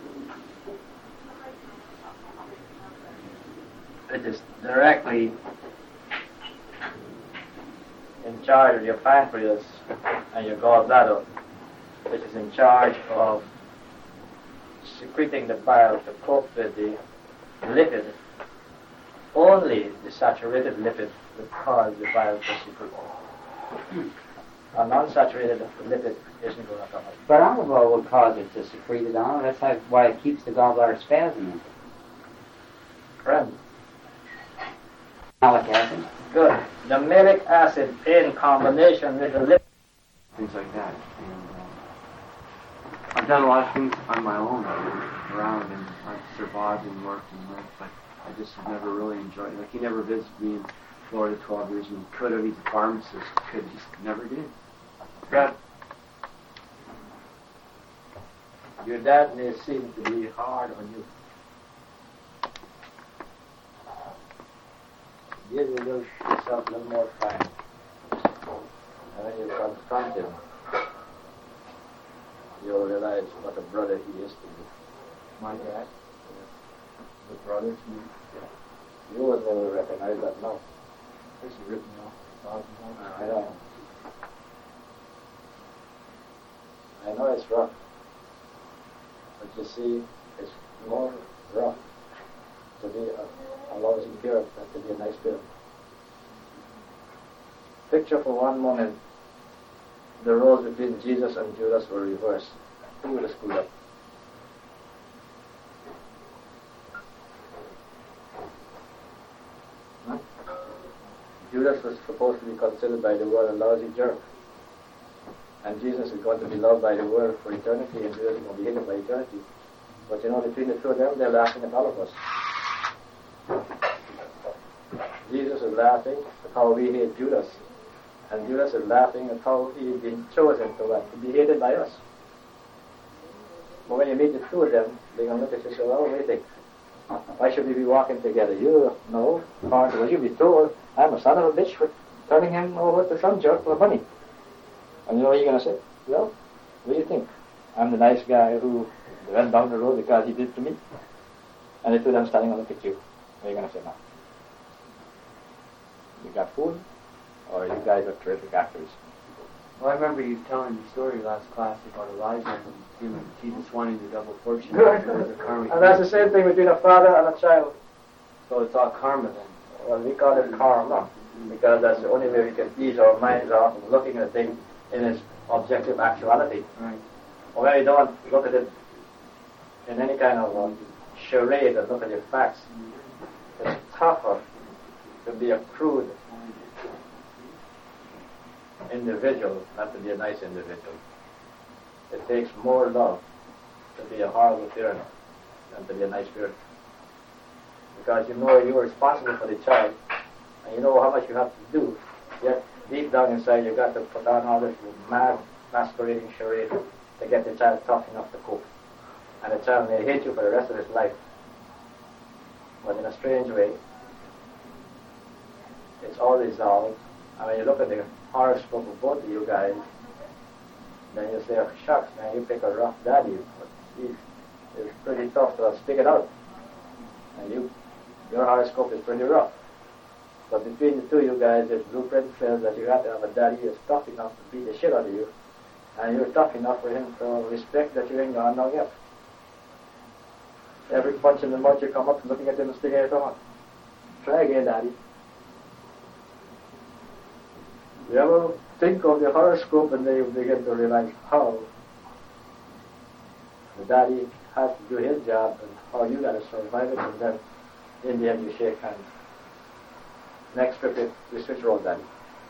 it is directly in charge of your pancreas and your gallbladder, which is in charge of secreting the bile to cope with the lipid. Only the saturated lipid would cause the bile to secrete. A non-saturated lipid isn't going to come out. But olive oil will cause it to secrete it on. That's why it keeps the gallbladder spasming. Friend. Malic acid. Good. The malic acid in combination with the lipid. Things like that. And I've done a lot of things on my own around, and I've survived and worked and lived, but I just have never really enjoyed it. Like, he never visited me in Florida 12 years, and could have. He's a pharmacist. Could just never did. Friend. Your dad may seem to be hard on you. Give yourself a little more time. And when you confront him, you'll realize what a brother he is to you. My dad? The brother to you? You would never recognize that now. It's written off. I know. I know it's rough. But you see, it's more rough to be a lousy parent than to be a nice parent. Picture for one moment the roles between Jesus and Judas were reversed. Who would have screwed up? Huh? Judas was supposed to be considered by the world a lousy jerk. And Jesus is going to be loved by the world for eternity, and Judas is going to be hated by eternity. But you know, between the two of them, they're laughing at all of us. Jesus is laughing at how we hate Judas. And Judas is laughing at how he's been chosen to be hated by us. But when you meet the two of them, they're going to look at you and say, well, what do you think? Why should we be walking together? You know, well, you'll be told, I'm a son of a bitch for turning him over to some jerk for money. And you know what you're going to say? Well, what do you think? I'm the nice guy who went down the road because he did to me. And the two of them standing and look at you. What are you going to say now? You got food? Or you guys are terrific actors? Well, I remember you telling the story last class about Elijah and Jesus wanting the double portion. Good. And that's the same thing between a father and a child. So it's all karma then. Well, we call it karma. because that's the only way we can ease our minds off of looking at things in its objective actuality. Right. Or when you don't look at it in any kind of charade and look at your facts, it's tougher to be a crude individual than to be a nice individual. It takes more love to be a horrible tyrant than to be a nice parent. Because you know you're responsible for the child, and you know how much you have to do, yet deep down inside you've got to put on all this mad, masquerading charade to get the child tough enough to cope. And the child may hate you for the rest of his life. But in a strange way, it's all resolved. And when you look at the horoscope of both of you guys, then you say, oh, shucks, man, you pick a rough daddy. But it's pretty tough to stick it out. And your horoscope is pretty rough. But between the two of you guys, this blueprint says that you have to have a daddy who is tough enough to beat the shit out of you. And you're tough enough for him to respect that you ain't gone down yet. Every punch in the mouth you come up looking at him and sticking it on. Try again, daddy. You ever think of the horoscope and then you begin to realize how the daddy has to do his job and how you got to survive it, and then in the end you shake hands. Next trip we switch roles, daddy.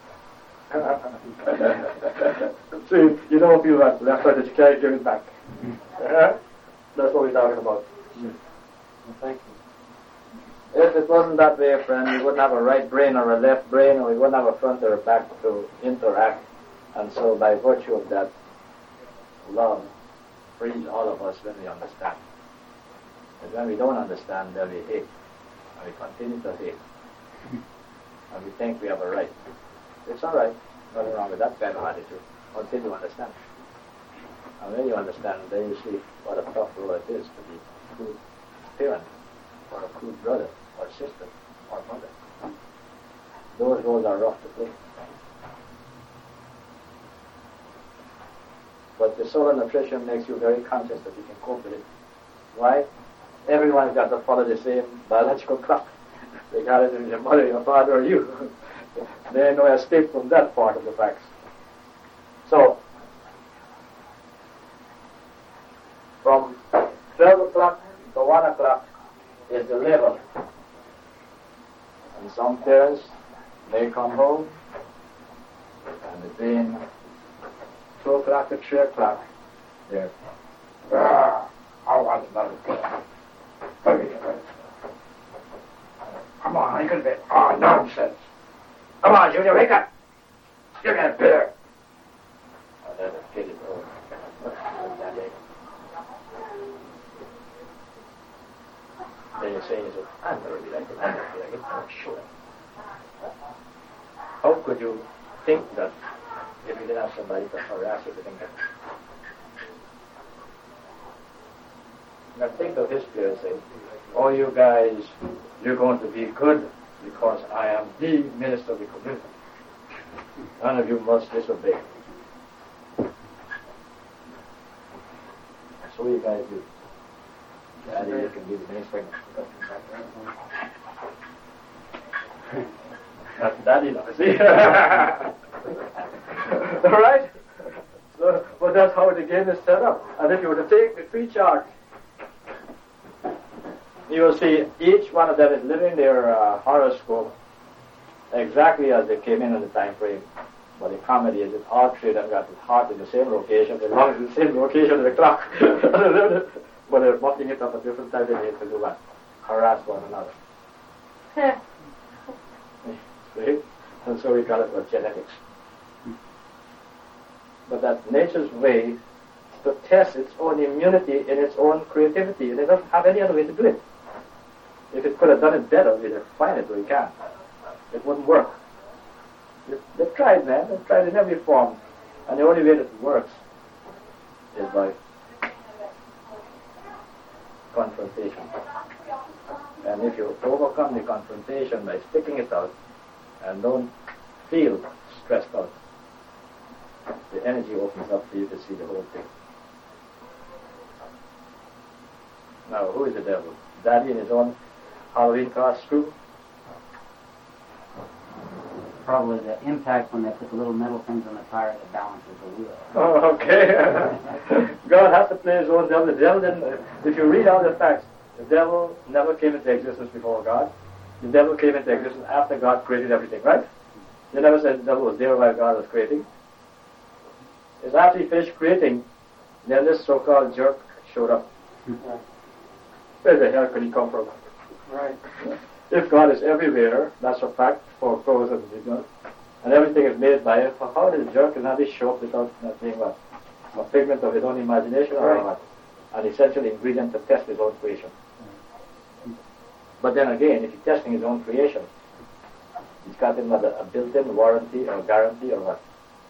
See, you don't feel that left side that you can't give it back. That's what we're talking about. Well, thank you. If it wasn't that way, friend, we wouldn't have a right brain or a left brain, or we wouldn't have a front or a back to interact. And so by virtue of that, love frees all of us when we understand. But when we don't understand, then we hate. And we continue to hate. And we think we have a right. It's all right. Nothing wrong with that kind of attitude until you understand. And when you understand, then you see what a tough role it is to be a crude parent, or a crude brother, or sister, or mother. Those roles are rough to play. But the solar nutrition makes you very conscious that you can cope with it. Why? Everyone's got to follow the same biological clock. Regardless if it's your mother, your father, or you. There ain't no escape from that part of the facts. So, from 12 o'clock to 1 o'clock is the level. And some parents may come home, and between 2 o'clock to 3 o'clock, they're, I want another pill. Come on, I could be, oh, nonsense. Come on, Junior, wake up. Give me a beer. Oh, that's a pity, bro. Then you say, I'm never be like it, I'm never be like it. Oh, sure. How could you think that if you didn't have somebody to harass you to think that? Now think of history and say, oh, you guys, you're going to be good because I am the minister of the community. None of you must disobey. That's what you guys do. Daddy, you can be the minister. That's Daddy now, see? All right? So, but that's how the game is set up. And if you were to take the three charts, you will see each one of them is living their horoscope exactly as they came in the time frame. But the comedy is that all three of them got the heart in the same location, they belong to the same location of the clock. But they're mucking it up at different times of the day to do what? Harass one another. See? And so we call it what, genetics. But that's nature's way to test its own immunity in its own creativity. It doesn't have any other way to do it. If it could have done it better, we'd have find it, but we can't. It wouldn't work. They've tried, man. They've tried in every form. And the only way that it works is by confrontation. And if you overcome the confrontation by sticking it out and don't feel stressed out, the energy opens up for you to see the whole thing. Now, who is the devil? Daddy in his own Halloween costume? probably the impact when they put the little metal things on the tire that balances the wheel. Oh, okay. God has to play his own devil. The devil didn't, if you read all the facts, the devil never came into existence before God. The devil came into existence after God created everything, right? They never said the devil was there while God was creating. It's after he finished creating, then this so-called jerk showed up. Where the hell could he come from? Right. If God is everywhere, that's a fact for pros and beginners, and everything is made by him, how did the jerk not show up without being what? A figment of his own imagination or what? An essential ingredient to test his own creation. But then again, if he's testing his own creation, he's got him a built-in warranty or guarantee or what?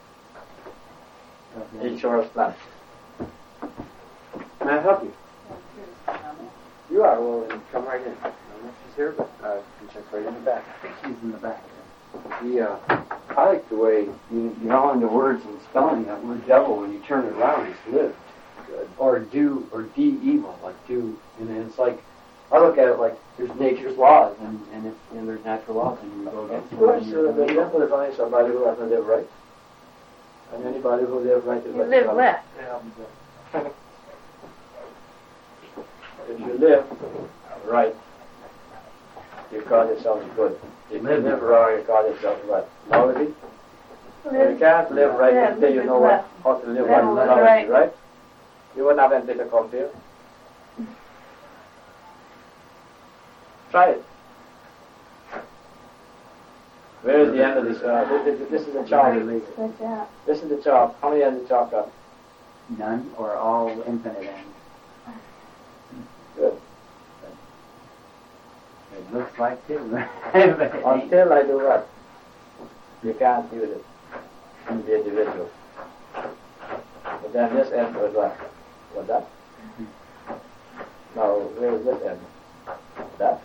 Insurance plan. Can I help you? You are. Well, then come right in. I don't know if she's here, but you can check right in the back. I think she's in the back. I like the way you know in the words and spelling that word devil when you turn it around, it's live. Or do, or de evil, like do, and it's like, I look at it like there's nature's laws, and if there's natural laws, and you go against them. Of course, the devil is only somebody who doesn't live right. And anybody who lives right is You live left. Yeah. If you live right, you call yourself good. If you live wrong, you call yourself what? Lousy? You can't live right until you know how to live right. You wouldn't have anything to compare. Try it. Where is the end of this? This is the chop. This is the chop. How many ends the chop got? None or all infinite ends. Good. It looks like two. Until I do what? You can't use it in the individual. But then this end was what? What that? Now, where is this end? That?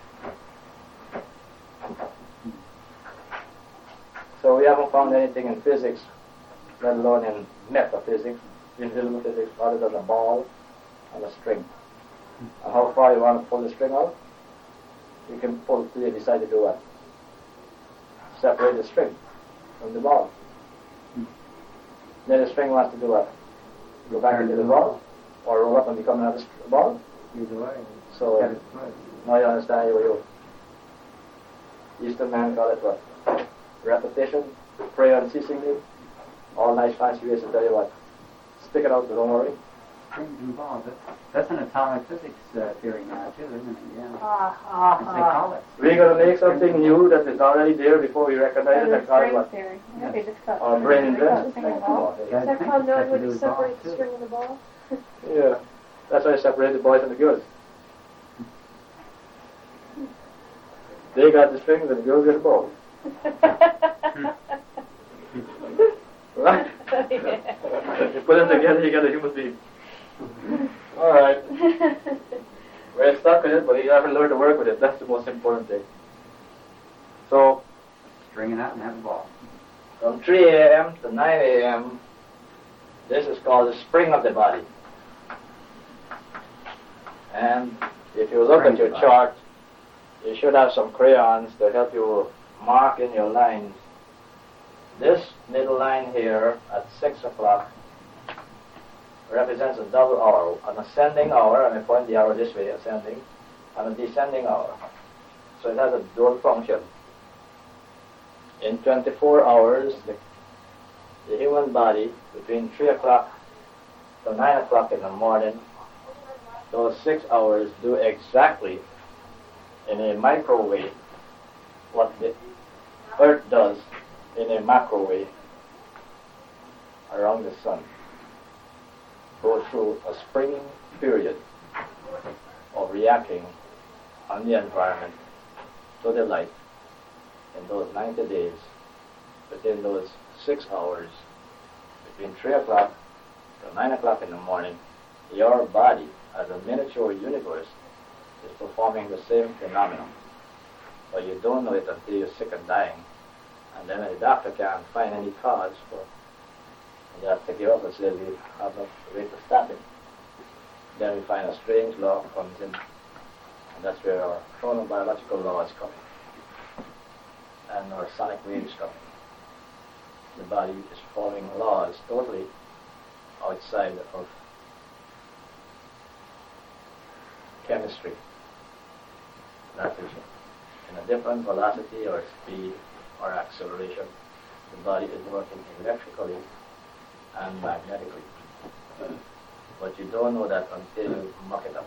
So we haven't found anything in physics, let alone in metaphysics, invisible physics, other than a ball and a string. And how far you want to pull the string out? You can pull till you decide to do what? Separate the string from the ball. Then the string wants to do what? Go back into the ball? Or roll up and become another ball? Either way. So now you understand you Eastern man call it what? Repetition, pray unceasingly. All nice fancy ways to tell you what. Stick it out, but don't worry. Strings and balls. That's an atomic physics theory now too, isn't it? Yeah. As they call it. We're going to make something new that is already there before we recognize it and call it what? Theory. Our brain invents. Is that called knowing when you separate the string and the ball? Yeah. That's why I separate the boys and the girls. They got the strings and the girls get the balls. Right? You put them together, you get a human being. Alright. We're stuck with it, but you haven't learned to work with it. That's the most important thing. So, string it out and have a ball. From 3 a.m. to 9 a.m., this is called the spring of the body. And if you look at your chart, you should have some crayons to help you mark in your lines. This middle line here at 6 o'clock represents a double hour, an ascending hour, and I point the arrow this way, ascending, and a descending hour. So it has a dual function. In 24 hours, the human body, between 3 o'clock to 9 o'clock in the morning, those 6 hours do exactly in a microwave what the Earth does in a macro way around the sun. Go through a springing period of reacting on the environment to the light in those 90 days, within those 6 hours, between 3 o'clock to 9 o'clock in the morning, your body as a miniature universe is performing the same phenomenon. But you don't know it until you're sick and dying. And then the doctor can't find any cause for it. And you have to give up and say we have no way to stop it. Then we find a strange law comes in. And that's where our chronobiological laws come in. and our sonic wave structure. The body is following laws totally outside of chemistry. That is, in a different velocity or speed or acceleration, the body is working electrically and magnetically. But you don't know that until you muck it up.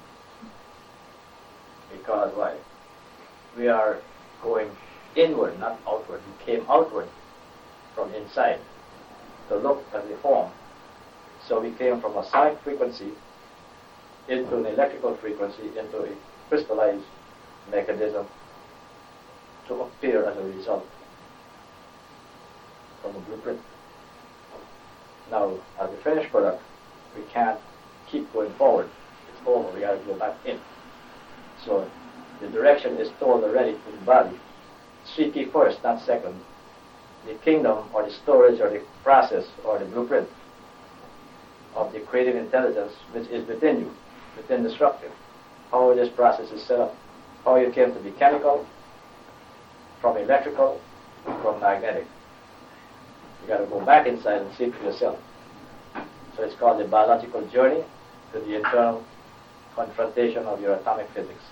Because why? We are going inward, not outward. We came outward from inside to look at the form. So we came from a sonic frequency into an electrical frequency, into a crystallized mechanism to appear as a result from a blueprint. Now, as a finished product, we can't keep going forward. It's over. We got to go back in. So the direction is told already to the body. Seek first, not second. The kingdom or the storage or the process or the blueprint of the creative intelligence which is within you, within the structure. How this process is set up. How you came to be chemical, from electrical, from magnetic. You got to go back inside and see it for yourself. So it's called the biological journey to the internal confrontation of your atomic physics.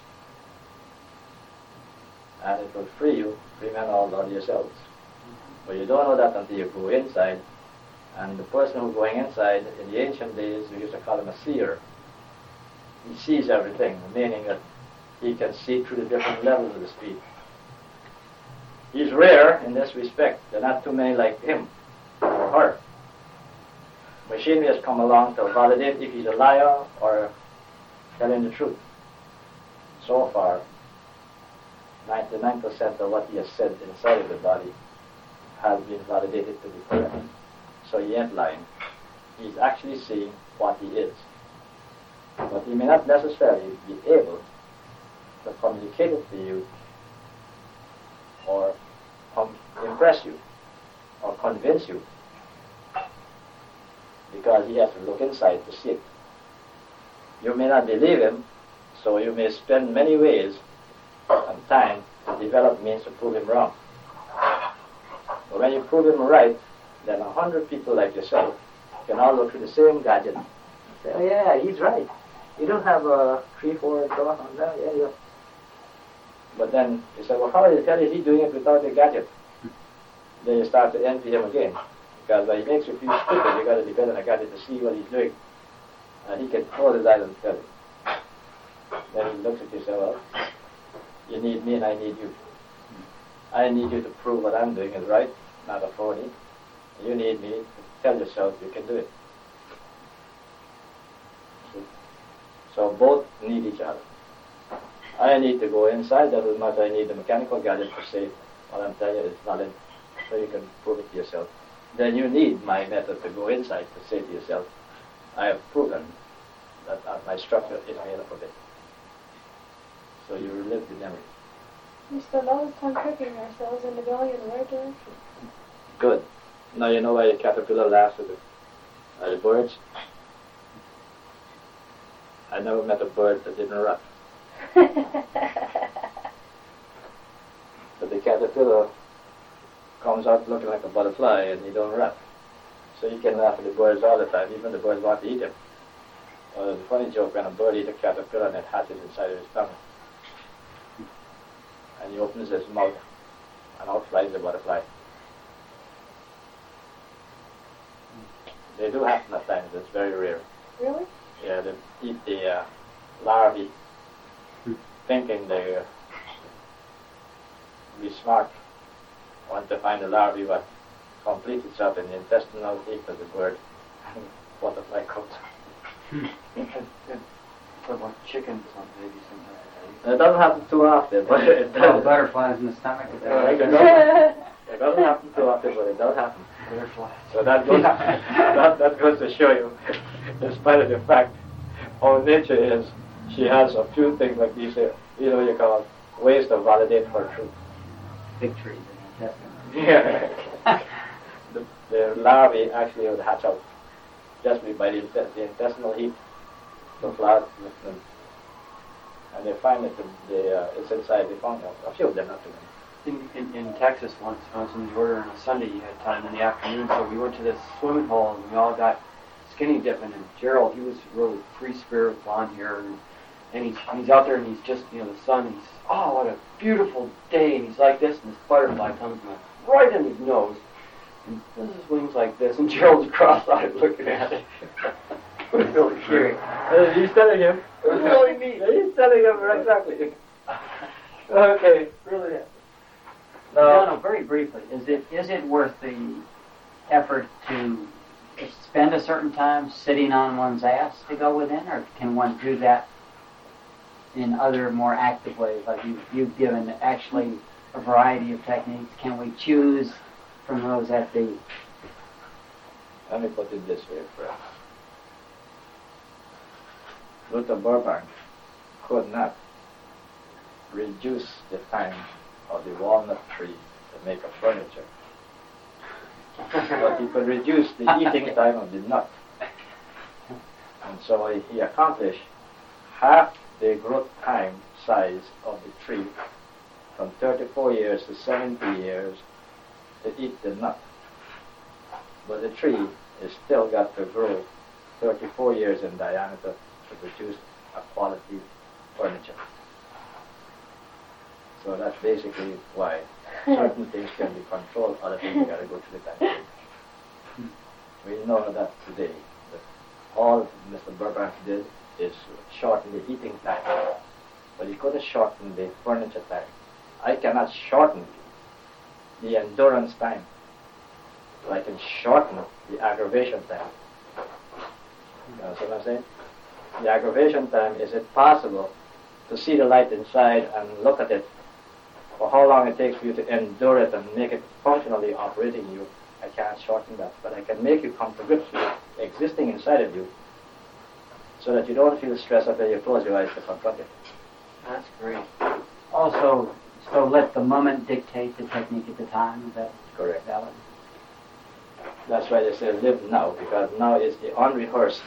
And it will free you, free men all of yourselves. But you don't know that until you go inside. And the person who's going inside, in the ancient days, we used to call him a seer. He sees everything, meaning that he can see through the different levels of the speed. He's rare in this respect. There are not too many like him or her. Machinery has come along to validate if he's a liar or telling the truth. So far, 99% of what he has said inside of the body has been validated to be correct. So he ain't lying. He's actually seeing what he is. But he may not necessarily be able to communicate it to you or impress you or convince you, because he has to look inside to see it. You may not believe him, so you may spend many ways and time to develop means to prove him wrong. But when you prove him right, then 100 people like yourself can all look through the same gadget and say, oh yeah, he's right. You don't have a 3-4 dot on that, yeah. But then you say, well, how the hell is he doing it without the gadget? Then you start to envy him again. Because when he makes you feel stupid, you got to depend on a gadget to see what he's doing. And he can close his eyes and tell you. Then he looks at you and says, well, you need me and I need you. I need you to prove what I'm doing is right, not a phony. You need me to tell yourself you can do it. So both need each other. I need to go inside that as much as I need the mechanical gadget to say what I'm telling you is valid, so you can prove it to yourself. Then you need my method to go inside to say to yourself, I have proven that my structure is made up of it. So you relive the memory. We spend all this time tricking ourselves into going in the right direction. Good. Now you know why the caterpillar laughs at the birds? I never met a bird that didn't rap. But the caterpillar comes out looking like a butterfly and he don't rap. So you can laugh at the birds all the time, even the birds want to eat him. There's a funny joke when a bird eats a caterpillar and it hatches inside of his stomach. And he opens his mouth and out flies the butterfly. They do happen at times, it's very rare. Really? Yeah, they eat the larvae, thinking they be smart. Want to find the larvae what completes itself in the intestinal heat of the bird, and butterfly comes. What about chickens on babies sometimes? It doesn't happen too often, but it does. Butterflies in the stomach. It doesn't happen too often, but it does happen. So that goes, that goes to show you, in spite of the fact, how nature is, she has a few things like these, you call ways to validate her truth. Big trees in the intestine. Yeah. the larvae actually would hatch out just by the intestinal heat, the flowers, and they find that it's inside. They found a few of them, not too many. in Texas once. I was in the order on a Sunday. You had time in the afternoon, so we went to this swimming hole and we all got skinny dipping. And Gerald, he was really free spirit, blonde hair, and he's out there and he's just, the sun. And he's oh, what a beautiful day, and he's like this, and this butterfly comes right in his nose, and does his wings like this, and Gerald's cross-eyed looking at it. It was really cute. He's telling him. It was really neat. He's telling him exactly. Okay, really. No, very briefly. Is it worth the effort to spend a certain time sitting on one's ass to go within, or can one do that in other more active ways? Like you've given actually a variety of techniques. Can we choose from those that the... Let me put it this way, Fred. Luther Burbank could not reduce the time of the walnut tree to make a furniture. But he could reduce the eating time of the nut. And so he accomplished half the growth time size of the tree from 34 years to 70 years to eat the nut. But the tree is still got to grow 34 years in diameter to produce a quality furniture. So that's basically why certain things can be controlled, other things you got to go through the time. We know that today. That all Mr. Burbank did is shorten the eating time, but he could have shortened the furniture time. I cannot shorten the endurance time, but I can shorten the aggravation time. You know what I'm saying? The aggravation time, is it possible to see the light inside and look at it for how long it takes for you to endure it and make it functionally operating you? I can't shorten that, but I can make you come to grips with it existing inside of you so that you don't feel stress after you close your eyes to confront it. That's great. Also, so let the moment dictate the technique at the time. Is that correct? Valid? That's why they say live now, because now is the unrehearsed,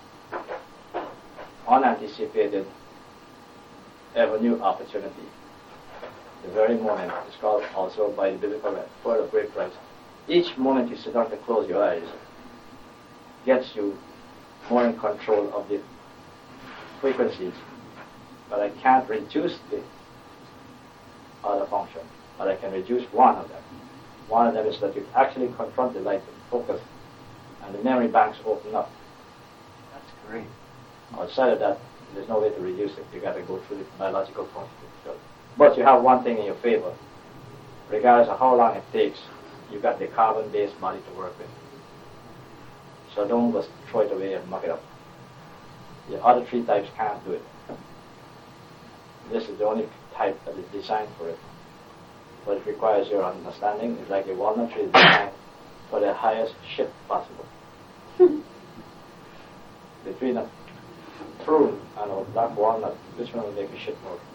unanticipated, ever new opportunity. The very moment is called also by the biblical word of great price. Each moment you sit down to close your eyes gets you more in control of the frequencies. But I can't reduce the other function, but I can reduce one of them. One of them is that you actually confront the light and focus, and the memory banks open up. That's great. Outside of that, there's no way to reduce it. You got to go through the biological process. But you have one thing in your favor. Regardless of how long it takes, you've got the carbon-based body to work with. So don't just throw it away and muck it up. The other three types can't do it. This is the only type that is designed for it. But it requires your understanding. It's like a walnut tree is designed for the highest shift possible. Between a prune and a black walnut, which one will make a shift more?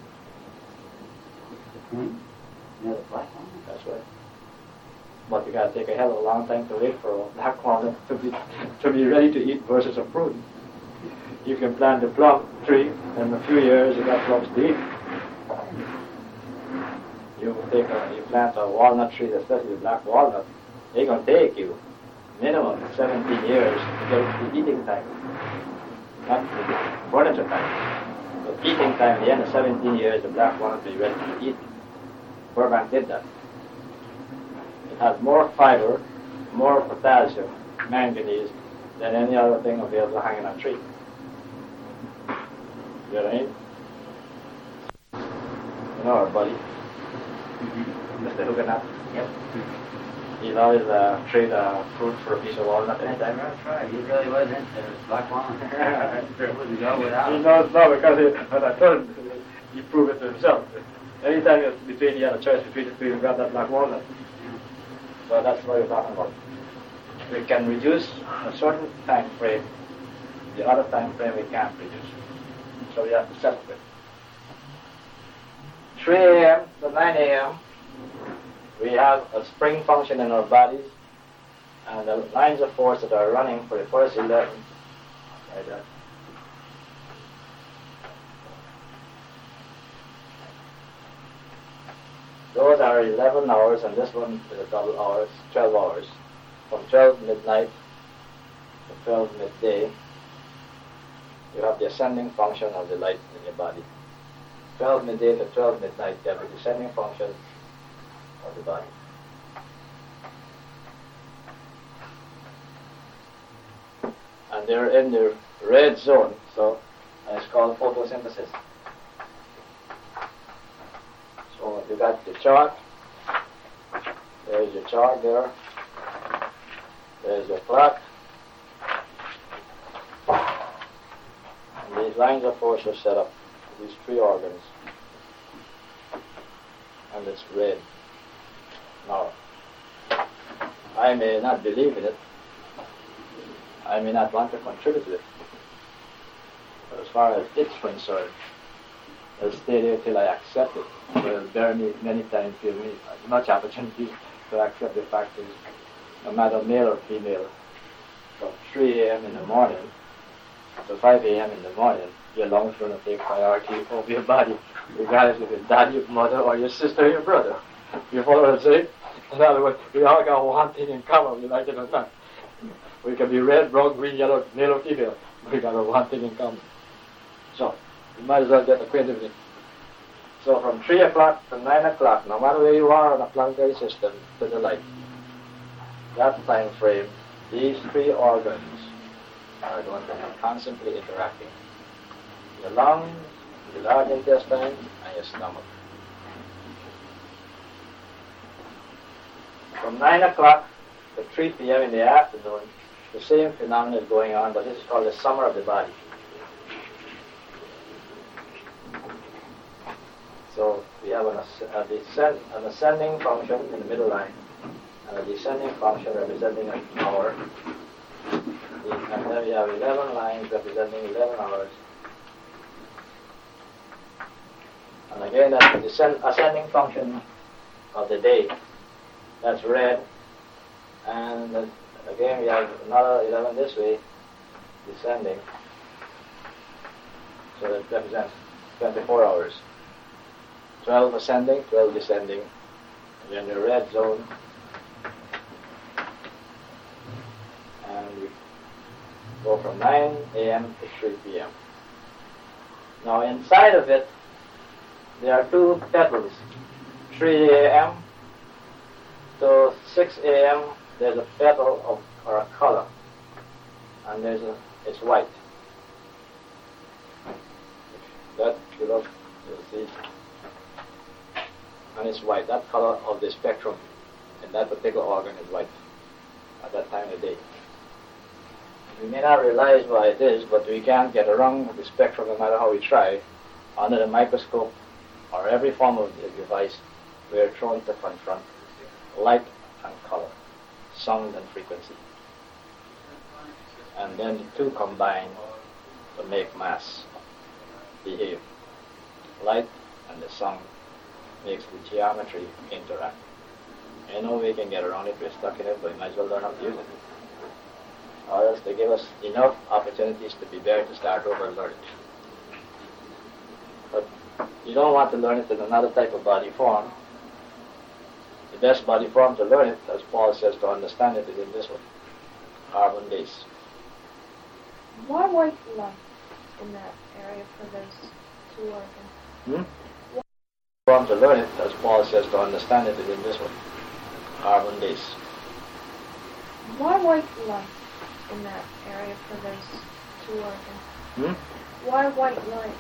Yeah, the black one? That's right. But you got to take a hell of a long time to wait for a black walnut to be ready to eat versus a prune. You can plant a plum tree, and in a few years you got plums to eat. You plant a walnut tree, especially a black walnut, it's going to take you minimum 17 years to get the eating time, not the furniture time. But eating time, at the end of 17 years, the black walnut will be ready to eat. Burbank did that. It has more fiber, more potassium, manganese, than any other thing available hanging on a tree. You know what I mean? You know our buddy, Mr. Huguenot? Yep. He always trade fruit for a piece of walnut anytime. That's right. He really was into black walnut. It wouldn't go without. He knows now because when I told him, he proved it to himself. Anytime he had a choice between the two, he got that black walnut. So that's what we're talking about. We can reduce a certain time frame. The other time frame we can't reduce. So we have to settle it. 3 a.m. to 9 a.m. we have a spring function in our bodies, and the lines of force that are running for the first 11, like that. Those are 11 hours, and this one is a double hours, 12 hours. From 12 midnight to 12 midday, you have the ascending function of the light in your body. 12 midday to 12 midnight, you have the descending function of the body. And they're in the red zone, so it's called photosynthesis. So you got the chart. There's your chart there. There's your clock. And these lines of force are set up, these three organs. And it's red. Now, I may not believe in it. I may not want to contribute to it. But as far as it's concerned, I'll stay there till I accept it. It will bear me many times, give me much opportunity to accept the fact that no matter male or female, from 3 a.m. in the morning to 5 a.m. in the morning, your lungs are going to take priority over your body, regardless if it's daddy, your mother, or your sister, or your brother. You follow what I'm saying? In other words, we all got one thing in common, we like it or not. We can be red, brown, green, yellow, male or female. We got one thing in common. So, you might as well get acquainted with it. So from 3 o'clock to 9 o'clock, no matter where you are on a planetary system, to the light, that time frame, these three organs are going to be constantly interacting. Your lungs, your large intestine, and your stomach. From 9 o'clock to 3 p.m. in the afternoon, the same phenomenon is going on, but this is called the summer of the body. So we have an ascending function in the middle line, and a descending function representing an hour. And then we have 11 lines representing 11 hours. And again, that's the ascending function of the day. That's red. And again, we have another 11 this way, descending. So that represents 24 hours. 12 ascending, 12 descending. And then the red zone. And we go from 9 a.m. to 3 p.m. Now inside of it, there are two petals. 3 a.m. to 6 a.m. there's a petal or a color. And it's white. That you look, you'll see. And it's white. That color of the spectrum in that particular organ is white at that time of day. We may not realize why it is, but we can't get around the spectrum no matter how we try. Under the microscope or every form of the device, we are thrown to confront light and color, sound and frequency. And then the two combine to make mass behave. Light and the sound makes the geometry interact. Ain't no way we can get around it, we're stuck in it, but we might as well learn how to use it. Or else they give us enough opportunities to be there to start over and learn it. But you don't want to learn it in another type of body form. The best body form to learn it, as Paul says, to understand it, is in this one, carbon base. Why white light in that area for those two organs? Form to learn it, as Paul says, to understand it, is in this one, carbon base. Why white light in that area for those two organs? Why white light?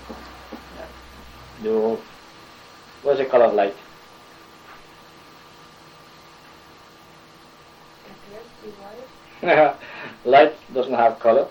What's the color of light? It appears to be white. Light doesn't have color.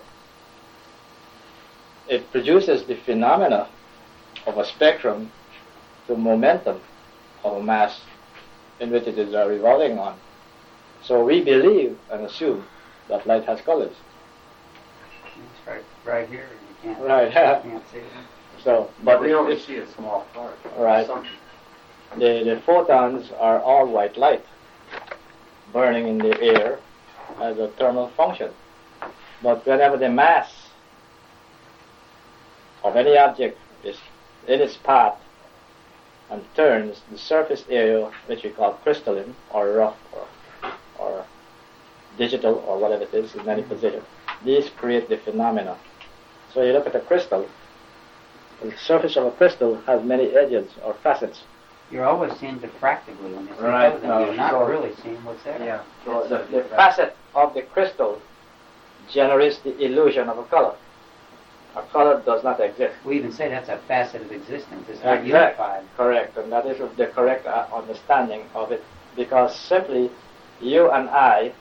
It produces the phenomena of a spectrum to momentum of a mass in which it is revolving on. So we believe and assume that light has colors. It's right here. You can't, right. You can't see it. So, but we only see a small part. Right. The photons are all white light burning in the air as a thermal function. But whenever the mass of any object is in its path and turns the surface area, which we call crystalline or rough or digital or whatever it is in any position. These create the phenomena. So you look at a crystal, the surface of a crystal has many edges or facets. You're always seeing diffractively when you see Right. those, and you're not really seeing what's there. Yeah. So the facet of the crystal generates the illusion of a color. A color does not exist. We even say that's a facet of existence. It's not Exact. unified. Correct, and that is the correct understanding of it, because simply you and I,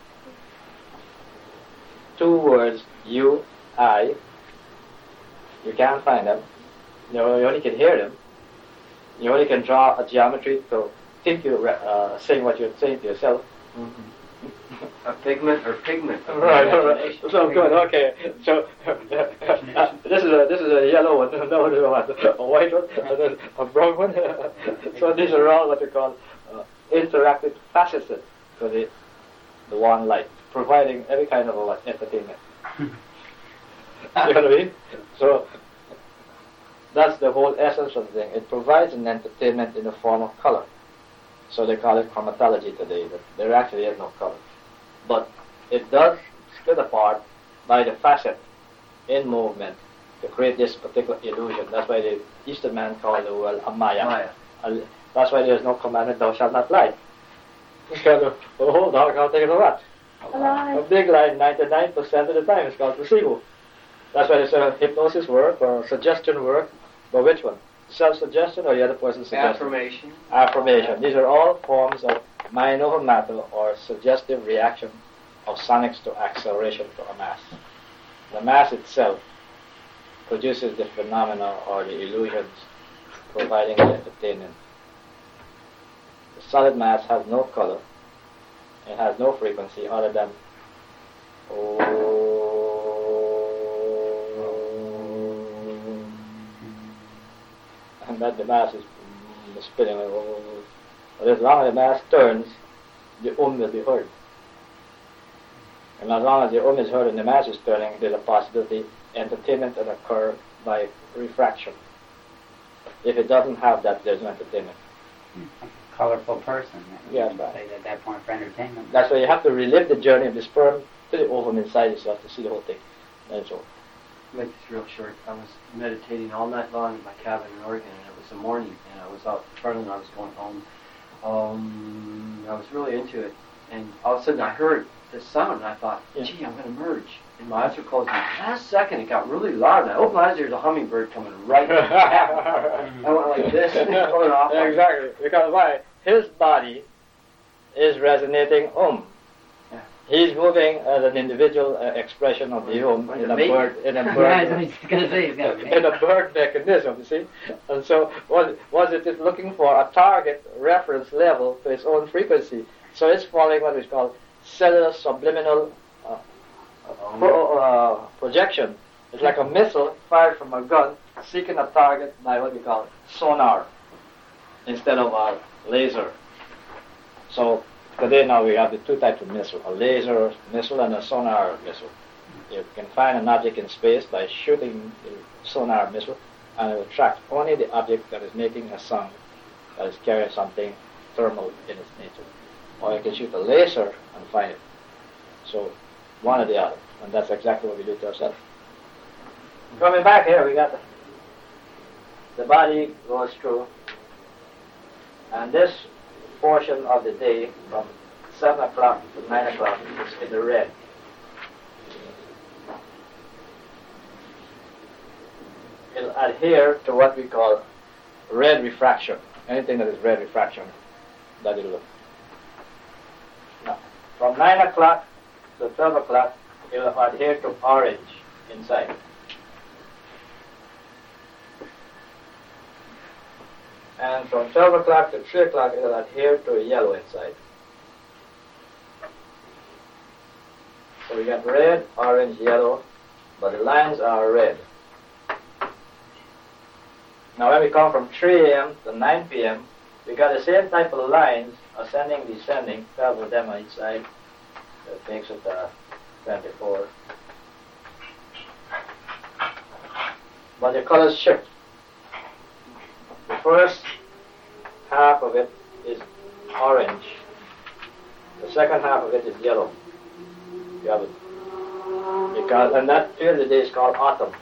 two words, you, I, you can't find them. You only can hear them. You only can draw a geometry to think you saying what you're saying to yourself. A pigment or pigment. Right. So good. Okay. So this is a yellow one. No, this is a white one. And then a brown one. So these are all what we call interactive facets to the one light, providing every kind of entertainment. You know what I mean? So that's the whole essence of the thing. It provides an entertainment in the form of color. So they call it chromatology today. But there actually is no color. But it does split apart by the facet in movement to create this particular illusion. That's why the Eastern man called the world a Maya. That's why there's no commandment, thou shalt not lie. It's kind of, oh, dog, I'll take it a lot. A big lie 99% of the time is called placebo. That's why they say hypnosis work or suggestion work. But which one? Self-suggestion or the other person's suggestion? Affirmation. Affirmation. These are all forms of mind over matter or suggestive reaction of sonics to acceleration to a mass. The mass itself produces the phenomena or the illusions, providing the entertainment. The solid mass has no color. It has no frequency other than and that the mass is spinning. But as long as the mass turns, the will be heard. And as long as the is heard and the mass is turning, there's a possibility entertainment will occur by refraction. If it doesn't have that, there's no entertainment. A colorful person. Yes, Say at that point for entertainment. That's why you have to relive the journey of the sperm to the ovum inside yourself to see the whole thing. That's all. Make this real short. I was meditating all night long in my cabin in Oregon, and it was the morning, and I was out front and I was going home. I was really into it, and all of a sudden I heard this sound, and I thought, gee, I'm going to merge. And my eyes were closed, and last second it got really loud, and I opened my eyes, there's a hummingbird coming right at me. I went like this, and it going off. Exactly, because why? His body is resonating He's moving as an individual expression of the in a bird, in a bird mechanism, you see. And so was it is looking for a target reference level to its own frequency. So it's following what is called cellular subliminal projection. It's like a missile fired from a gun seeking a target by what we call sonar instead of a laser. So today now we have the two types of missile, a laser missile and a sonar missile. You can find an object in space by shooting the sonar missile, and it will track only the object that is making a sound, that is carrying something thermal in its nature. Or you can shoot a laser and find it. So one or the other, and that's exactly what we do to ourselves. Coming back here, we got the body goes through, and this portion of the day from 7 o'clock to 9 o'clock is in the red. It'll adhere to what we call red refraction. Anything that is red refraction, that it'll look. Now, from 9 o'clock to 12 o'clock, it'll adhere to orange inside. And from 12 o'clock to 3 o'clock, it will adhere to a yellow inside. So we got red, orange, yellow, but the lines are red. Now when we come from 3 a.m. to 9 p.m., we got the same type of lines, ascending, descending, 12 of them on each side. That makes it 24. But the colors shift. The first is yellow. You have it. Because, and that period of the day is called autumn.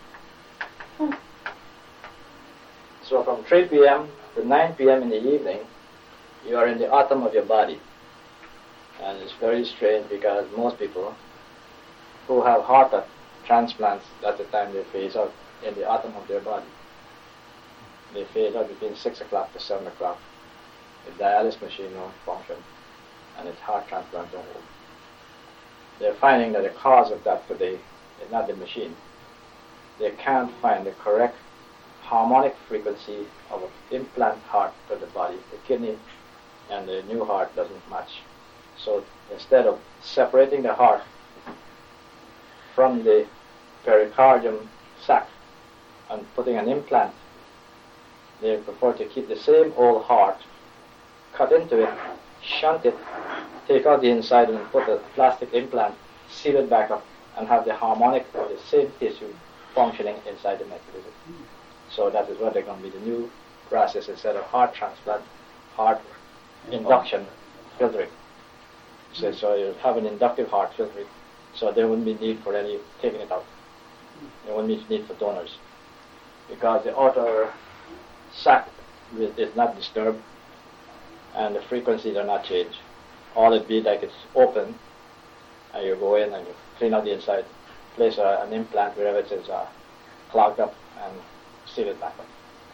So from 3 p.m. to 9 p.m. in the evening, you are in the autumn of your body. And it's very strange because most people who have heart transplants at the time they phase out in the autumn of their body. They phase out between 6 o'clock to 7 o'clock. The dialysis machine won't function and its heart transplants don't hold. They're finding that the cause of that today is not the machine. They can't find the correct harmonic frequency of an implant heart to the body. The kidney and the new heart doesn't match. So instead of separating the heart from the pericardium sac and putting an implant, they prefer to keep the same old heart, cut into it, shunt it, take out the inside and put a plastic implant, seal it back up, and have the harmonic of the same tissue functioning inside the mechanism. So that is what they're going to be the new process instead of heart transplant, heart induction filtering. So you have an inductive heart filtering, so there wouldn't be need for any taking it out. There wouldn't be need for donors because the outer sac is not disturbed and the frequencies are not changed. All it be like it's open and you go in and you clean out the inside, place an implant wherever it is clogged up and seal it back up.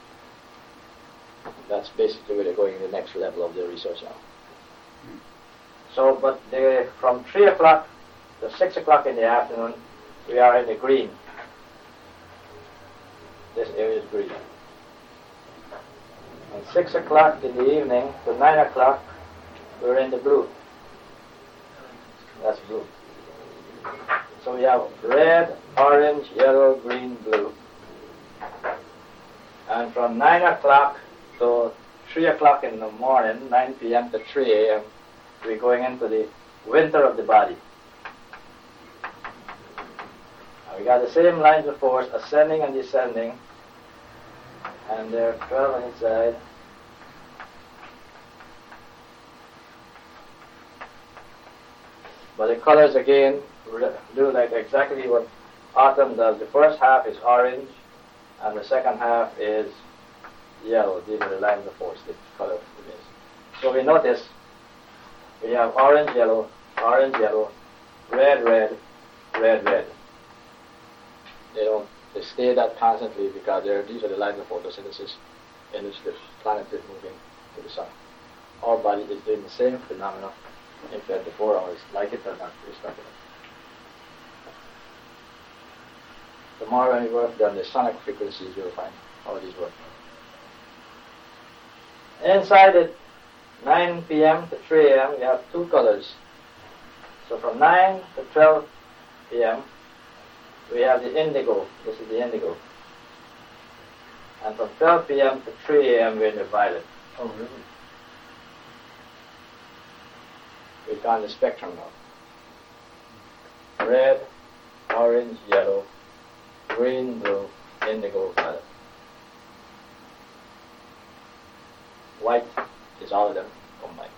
That's basically where they're going in the next level of their research now. So, but from 3 o'clock to 6 o'clock in the afternoon, we are in the green. This area is green. And 6 o'clock in the evening to 9 o'clock, we're in the blue. That's blue. So we have red, orange, yellow, green, blue. And from 9 o'clock to 3 o'clock in the morning, 9 p.m. to 3 a.m., we're going into the winter of the body. We got the same lines of force, ascending and descending, and they're 12 on each side. But the colors again do like exactly what autumn does. The first half is orange, and the second half is yellow. These are the lines of force, the color of the base. So we notice we have orange, yellow, red, red, red, red. They stay that constantly because these are the lines of photosynthesis in which the planet is moving to the sun. Our body is doing the same phenomena in 24 hours, like it or not, we're stuck in it. Tomorrow when we work on the sonic frequencies, you'll find how these work. Inside it, 9 p.m. to 3 a.m., we have two colors. So from 9 to 12 p.m., we have the indigo. This is the indigo. And from 12 p.m. to 3 a.m., we're in the violet. Oh, really? We've gone the spectrum now. Red, orange, yellow, green, blue, indigo, violet. White is all of them combined.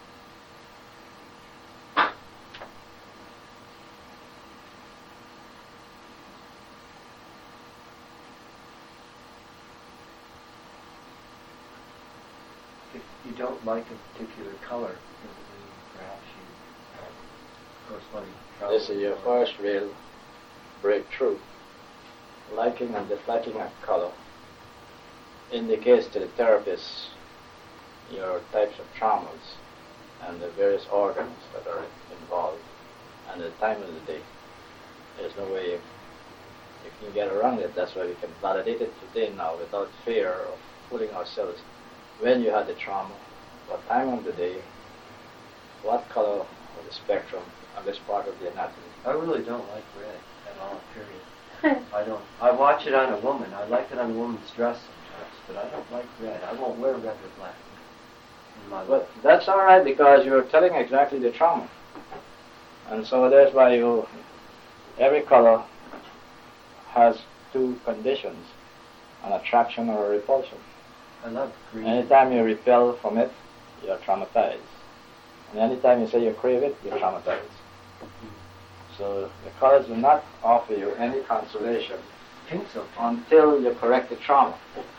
If you don't like a particular color, perhaps you corresponding. This is your first real breakthrough. Liking and disliking a color indicates to the therapist your types of traumas and the various organs that are involved and the time of the day. There's no way you can get around it. That's why we can validate it today now without fear of fooling ourselves. When you had the trauma, what time of the day, what color of the spectrum, and this part of the anatomy. I really don't like red at all, period. I don't. I watch it on a woman. I like it on a woman's dress sometimes, but I don't like red. I won't wear red or black in my life. But that's all right because you're telling exactly the trauma. And so that's why every color has two conditions, an attraction or a repulsion. I love green. Anytime you repel from it, you're traumatized. And anytime you say you crave it, you're traumatized. So the colors will not offer you any consolation until you correct the trauma.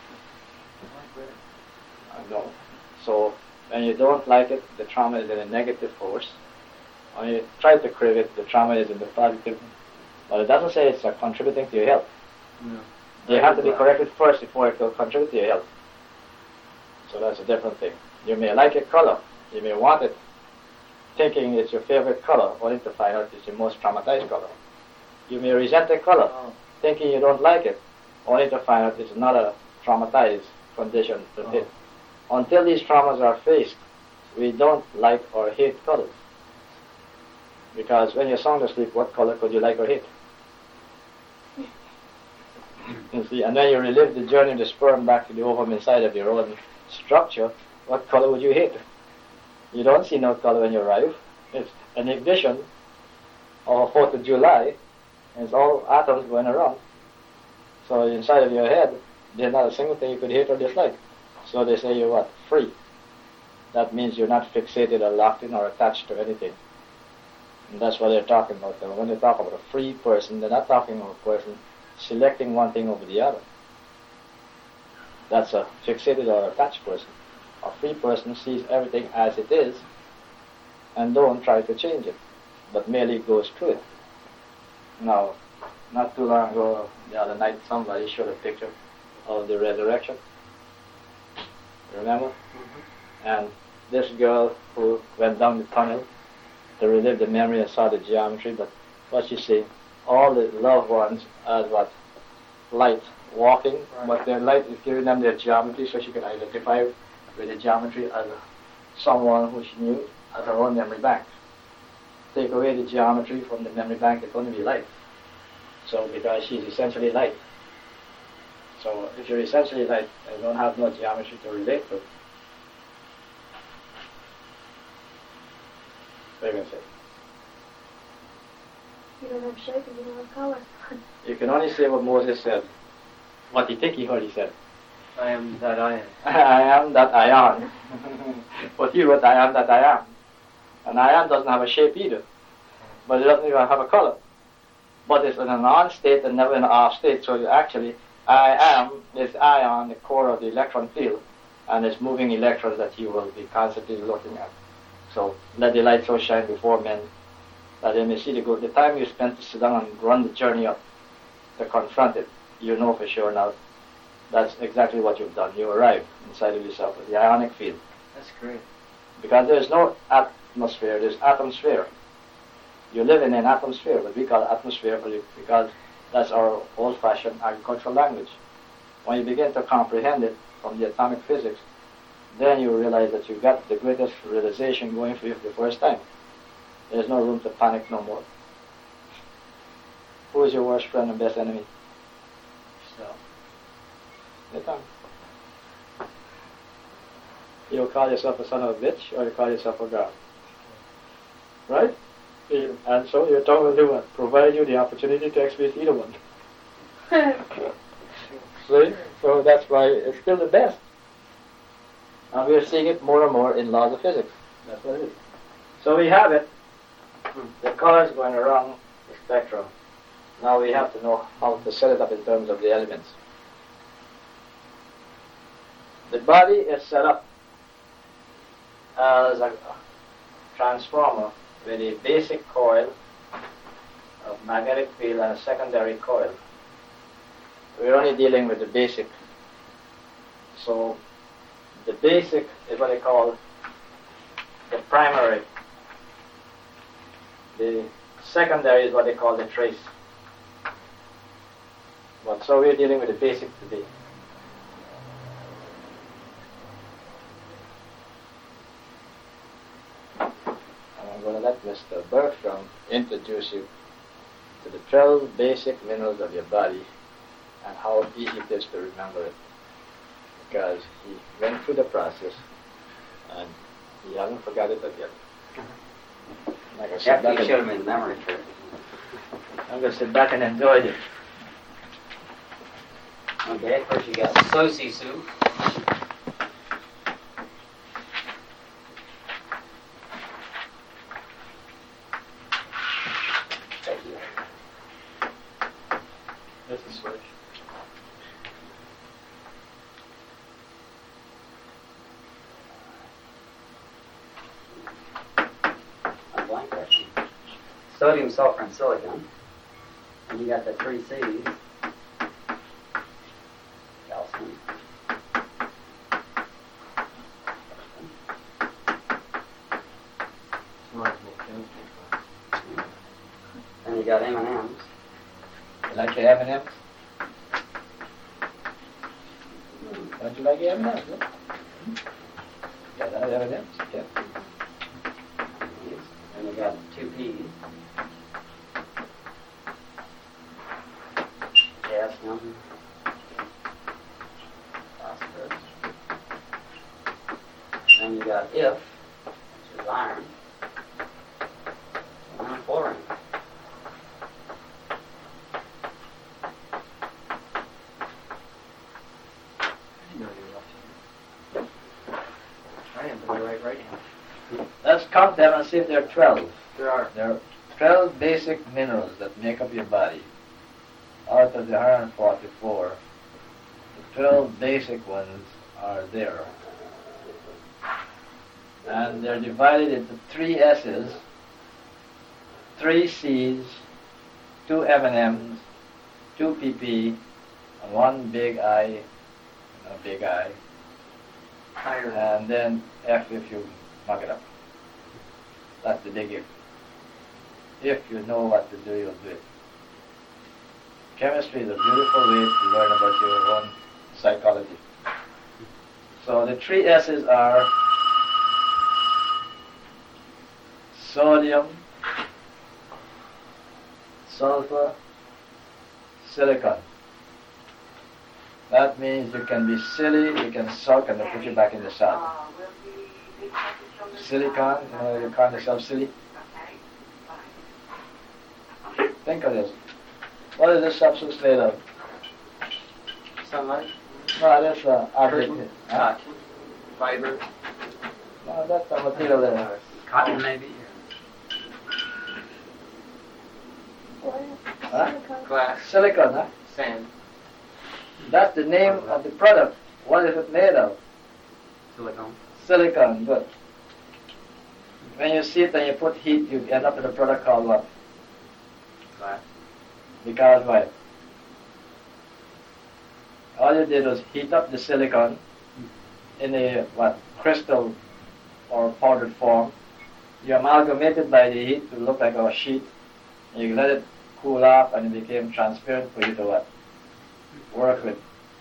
I know. So when you don't like it, the trauma is in a negative force. When you try to crave it, the trauma is in the positive. But it doesn't say it's contributing to your health. You have to be corrected first before it will contribute to your health. So that's a different thing. You may like a color. You may want it, thinking it's your favorite color, only to find out it's your most traumatized color. You may resent a color, thinking you don't like it, only to find out it's another traumatized condition to hit. Until these traumas are faced, we don't like or hate colors. Because when you're sound asleep, what color could you like or hate? You see, and then you relive the journey of the sperm back to the ovum inside of your own structure, what color would you hate? You don't see no color when you arrive. It's an ignition of a 4th of July, and it's all atoms going around. So inside of your head, there's not a single thing you could hate or dislike. So they say you're what? Free. That means you're not fixated or locked in or attached to anything. And that's what they're talking about. And when they talk about a free person, they're not talking about a person selecting one thing over the other. That's a fixated or attached person. A free person sees everything as it is and don't try to change it, but merely goes through it. Now, not too long ago, the other night, somebody showed a picture of the resurrection. Remember? Mm-hmm. And this girl who went down the tunnel to relive the memory and saw the geometry, but what you see, all the loved ones as what? Light walking, but their light is giving them their geometry so she can identify with the geometry as someone who she knew as her own memory bank. Take away the geometry from the memory bank, it's going to be light. So because she's essentially light. So if you're essentially light and don't have no geometry to relate to, what are you going to say? You don't have shape and you don't have color. You can only say what Moses said. What do you think he heard he said? I am that I am. I am that I am. But he wrote I am that I am. And I am doesn't have a shape either. But it doesn't even have a color. But it's in an on state and never in an off state. So actually, I am is ion, the core of the electron field. And it's moving electrons that you will be constantly looking at. So let the light so shine before men that they may see the good. The time you spent to sit down and run the journey up to confront it, you know for sure now. That's exactly what you've done. You arrived inside of yourself, the ionic field. That's great. Because there's no atmosphere, there's atmosphere. You live in an atmosphere, but we call it atmosphere because that's our old-fashioned agricultural language. When you begin to comprehend it from the atomic physics, then you realize that you got the greatest realization going for you for the first time. There's no room to panic no more. Who is your worst friend and best enemy? Self. You call yourself a son of a bitch, or you call yourself a god. Right? And so your tongue will do what? Provide you the opportunity to experience either one. See? So that's why it's still the best. And we're seeing it more and more in laws of physics. That's what it is. So we have it. The colors going around the spectrum. Now we have to know how to set it up in terms of the elements. The body is set up as a transformer with a basic coil of magnetic field and a secondary coil. We're only dealing with the basic. So the basic is what they call the primary. The secondary is what they call the trace. But so we're dealing with the basic today. I'm going to let Mr. Bergstrom introduce you to the 12 basic minerals of your body and how easy it is to remember it. Because he went through the process and he hasn't forgot it yet. After you showed him his memory trick. I'm going to sit back and enjoy it. Okay, first you got Sosi soup. There's a switch. A blank question. Sodium, sulfur, and silicon. And you got the 3 C's. Calcium. And you got M&M's. You like your M&M's? Don't you like your M&M's? Huh? Yeah, that M&M's. Yeah. And you got 2 P's. Potassium. Phosphorus. Then you got if, which is iron. And fluorine. Let's count them and see if there are 12. There are. There are 12 basic minerals that make up your body. Out of the 144, the 12 basic ones are there. And they're divided into 3 S's, 3 C's, 2 M&M's, 2 PP, and 1 big I, big I. And then F if you muck it up. That's the big if. If you know what to do, you'll do it. Chemistry is a beautiful way to learn about your own psychology. So the 3 S's are sodium, sulfur, silicon. That means you can be silly, you can sulk, and they'll put you back in the sun. Silicon, you call yourself silly. Think of this. What is this substance made of? Sunlight. No, that's object. Cotton. Fiber. No, that's the material there. Cotton, maybe? Huh? Glass. Silicon, huh? Sand. That's the name of the product. What is it made of? Silicon. Silicon, good. When you see it and you put heat, you end up with a product called what? Glass. Because why? All you did was heat up the silicon in a crystal or powdered form. You amalgamated by the heat to look like a sheet. And you let it cool off and it became transparent for you to work with.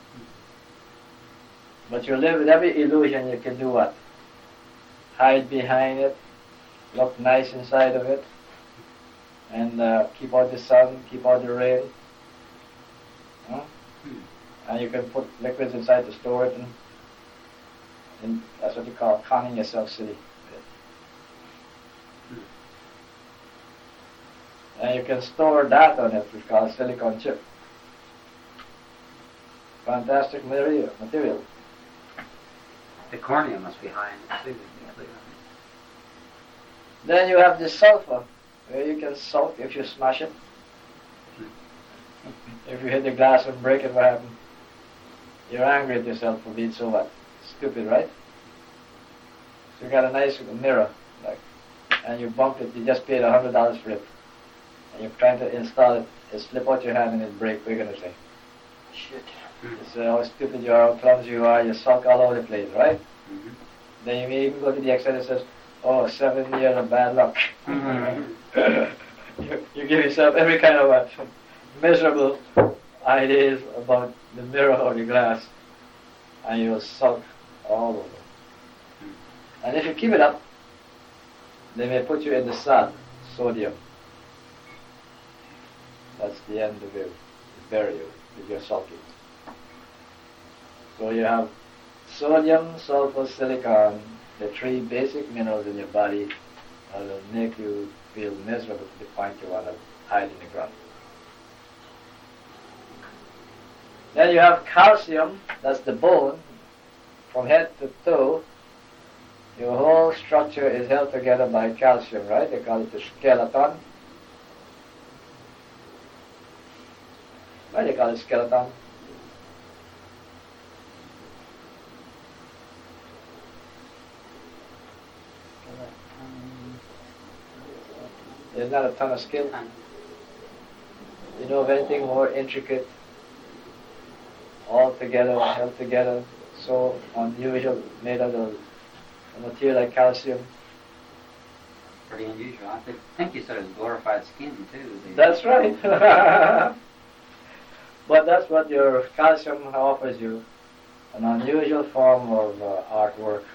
But you live with every illusion you can do what? Hide behind it, look nice inside of it, and keep out the sun, keep out the rain. Huh? And you can put liquids inside to store it, and that's what you call conning yourself silly. And you can store that on it, which is called silicon chip. Fantastic material. The cornea must be high in it too. Then you have the sulfur, where you can sulk if you smash it. If you hit the glass and break it, what happens? You're angry at yourself for being so stupid, right? So you got a nice mirror, and you bump it, you just paid $100 for it. And you're trying to install it, it slip out your hand and it break. We're going to say, shit. It's how stupid you are, how clumsy you are, you sulk all over the place, right? Mm-hmm. Then you may even go to the extent that says, 7 years of bad luck. Mm-hmm. you give yourself every kind of miserable ideas about the mirror or the glass, and you'll sulk all over. And if you keep it up, they may put you in the sun, sodium. That's the end of you. Bury you if you're sulking. So you have sodium, sulfur, silicon, the 3 basic minerals in your body that will make you feel miserable to the point you want to hide in the ground. Then you have calcium, that's the bone, from head to toe. Your whole structure is held together by calcium, right? They call it the skeleton. Why they call it skeleton? There's not a ton of skill. You know of anything more intricate, all together, held together, so unusual, made of a material like calcium? Pretty unusual. I think you said it was glorified skin too. That's right. But that's what your calcium offers you, an unusual form of artwork.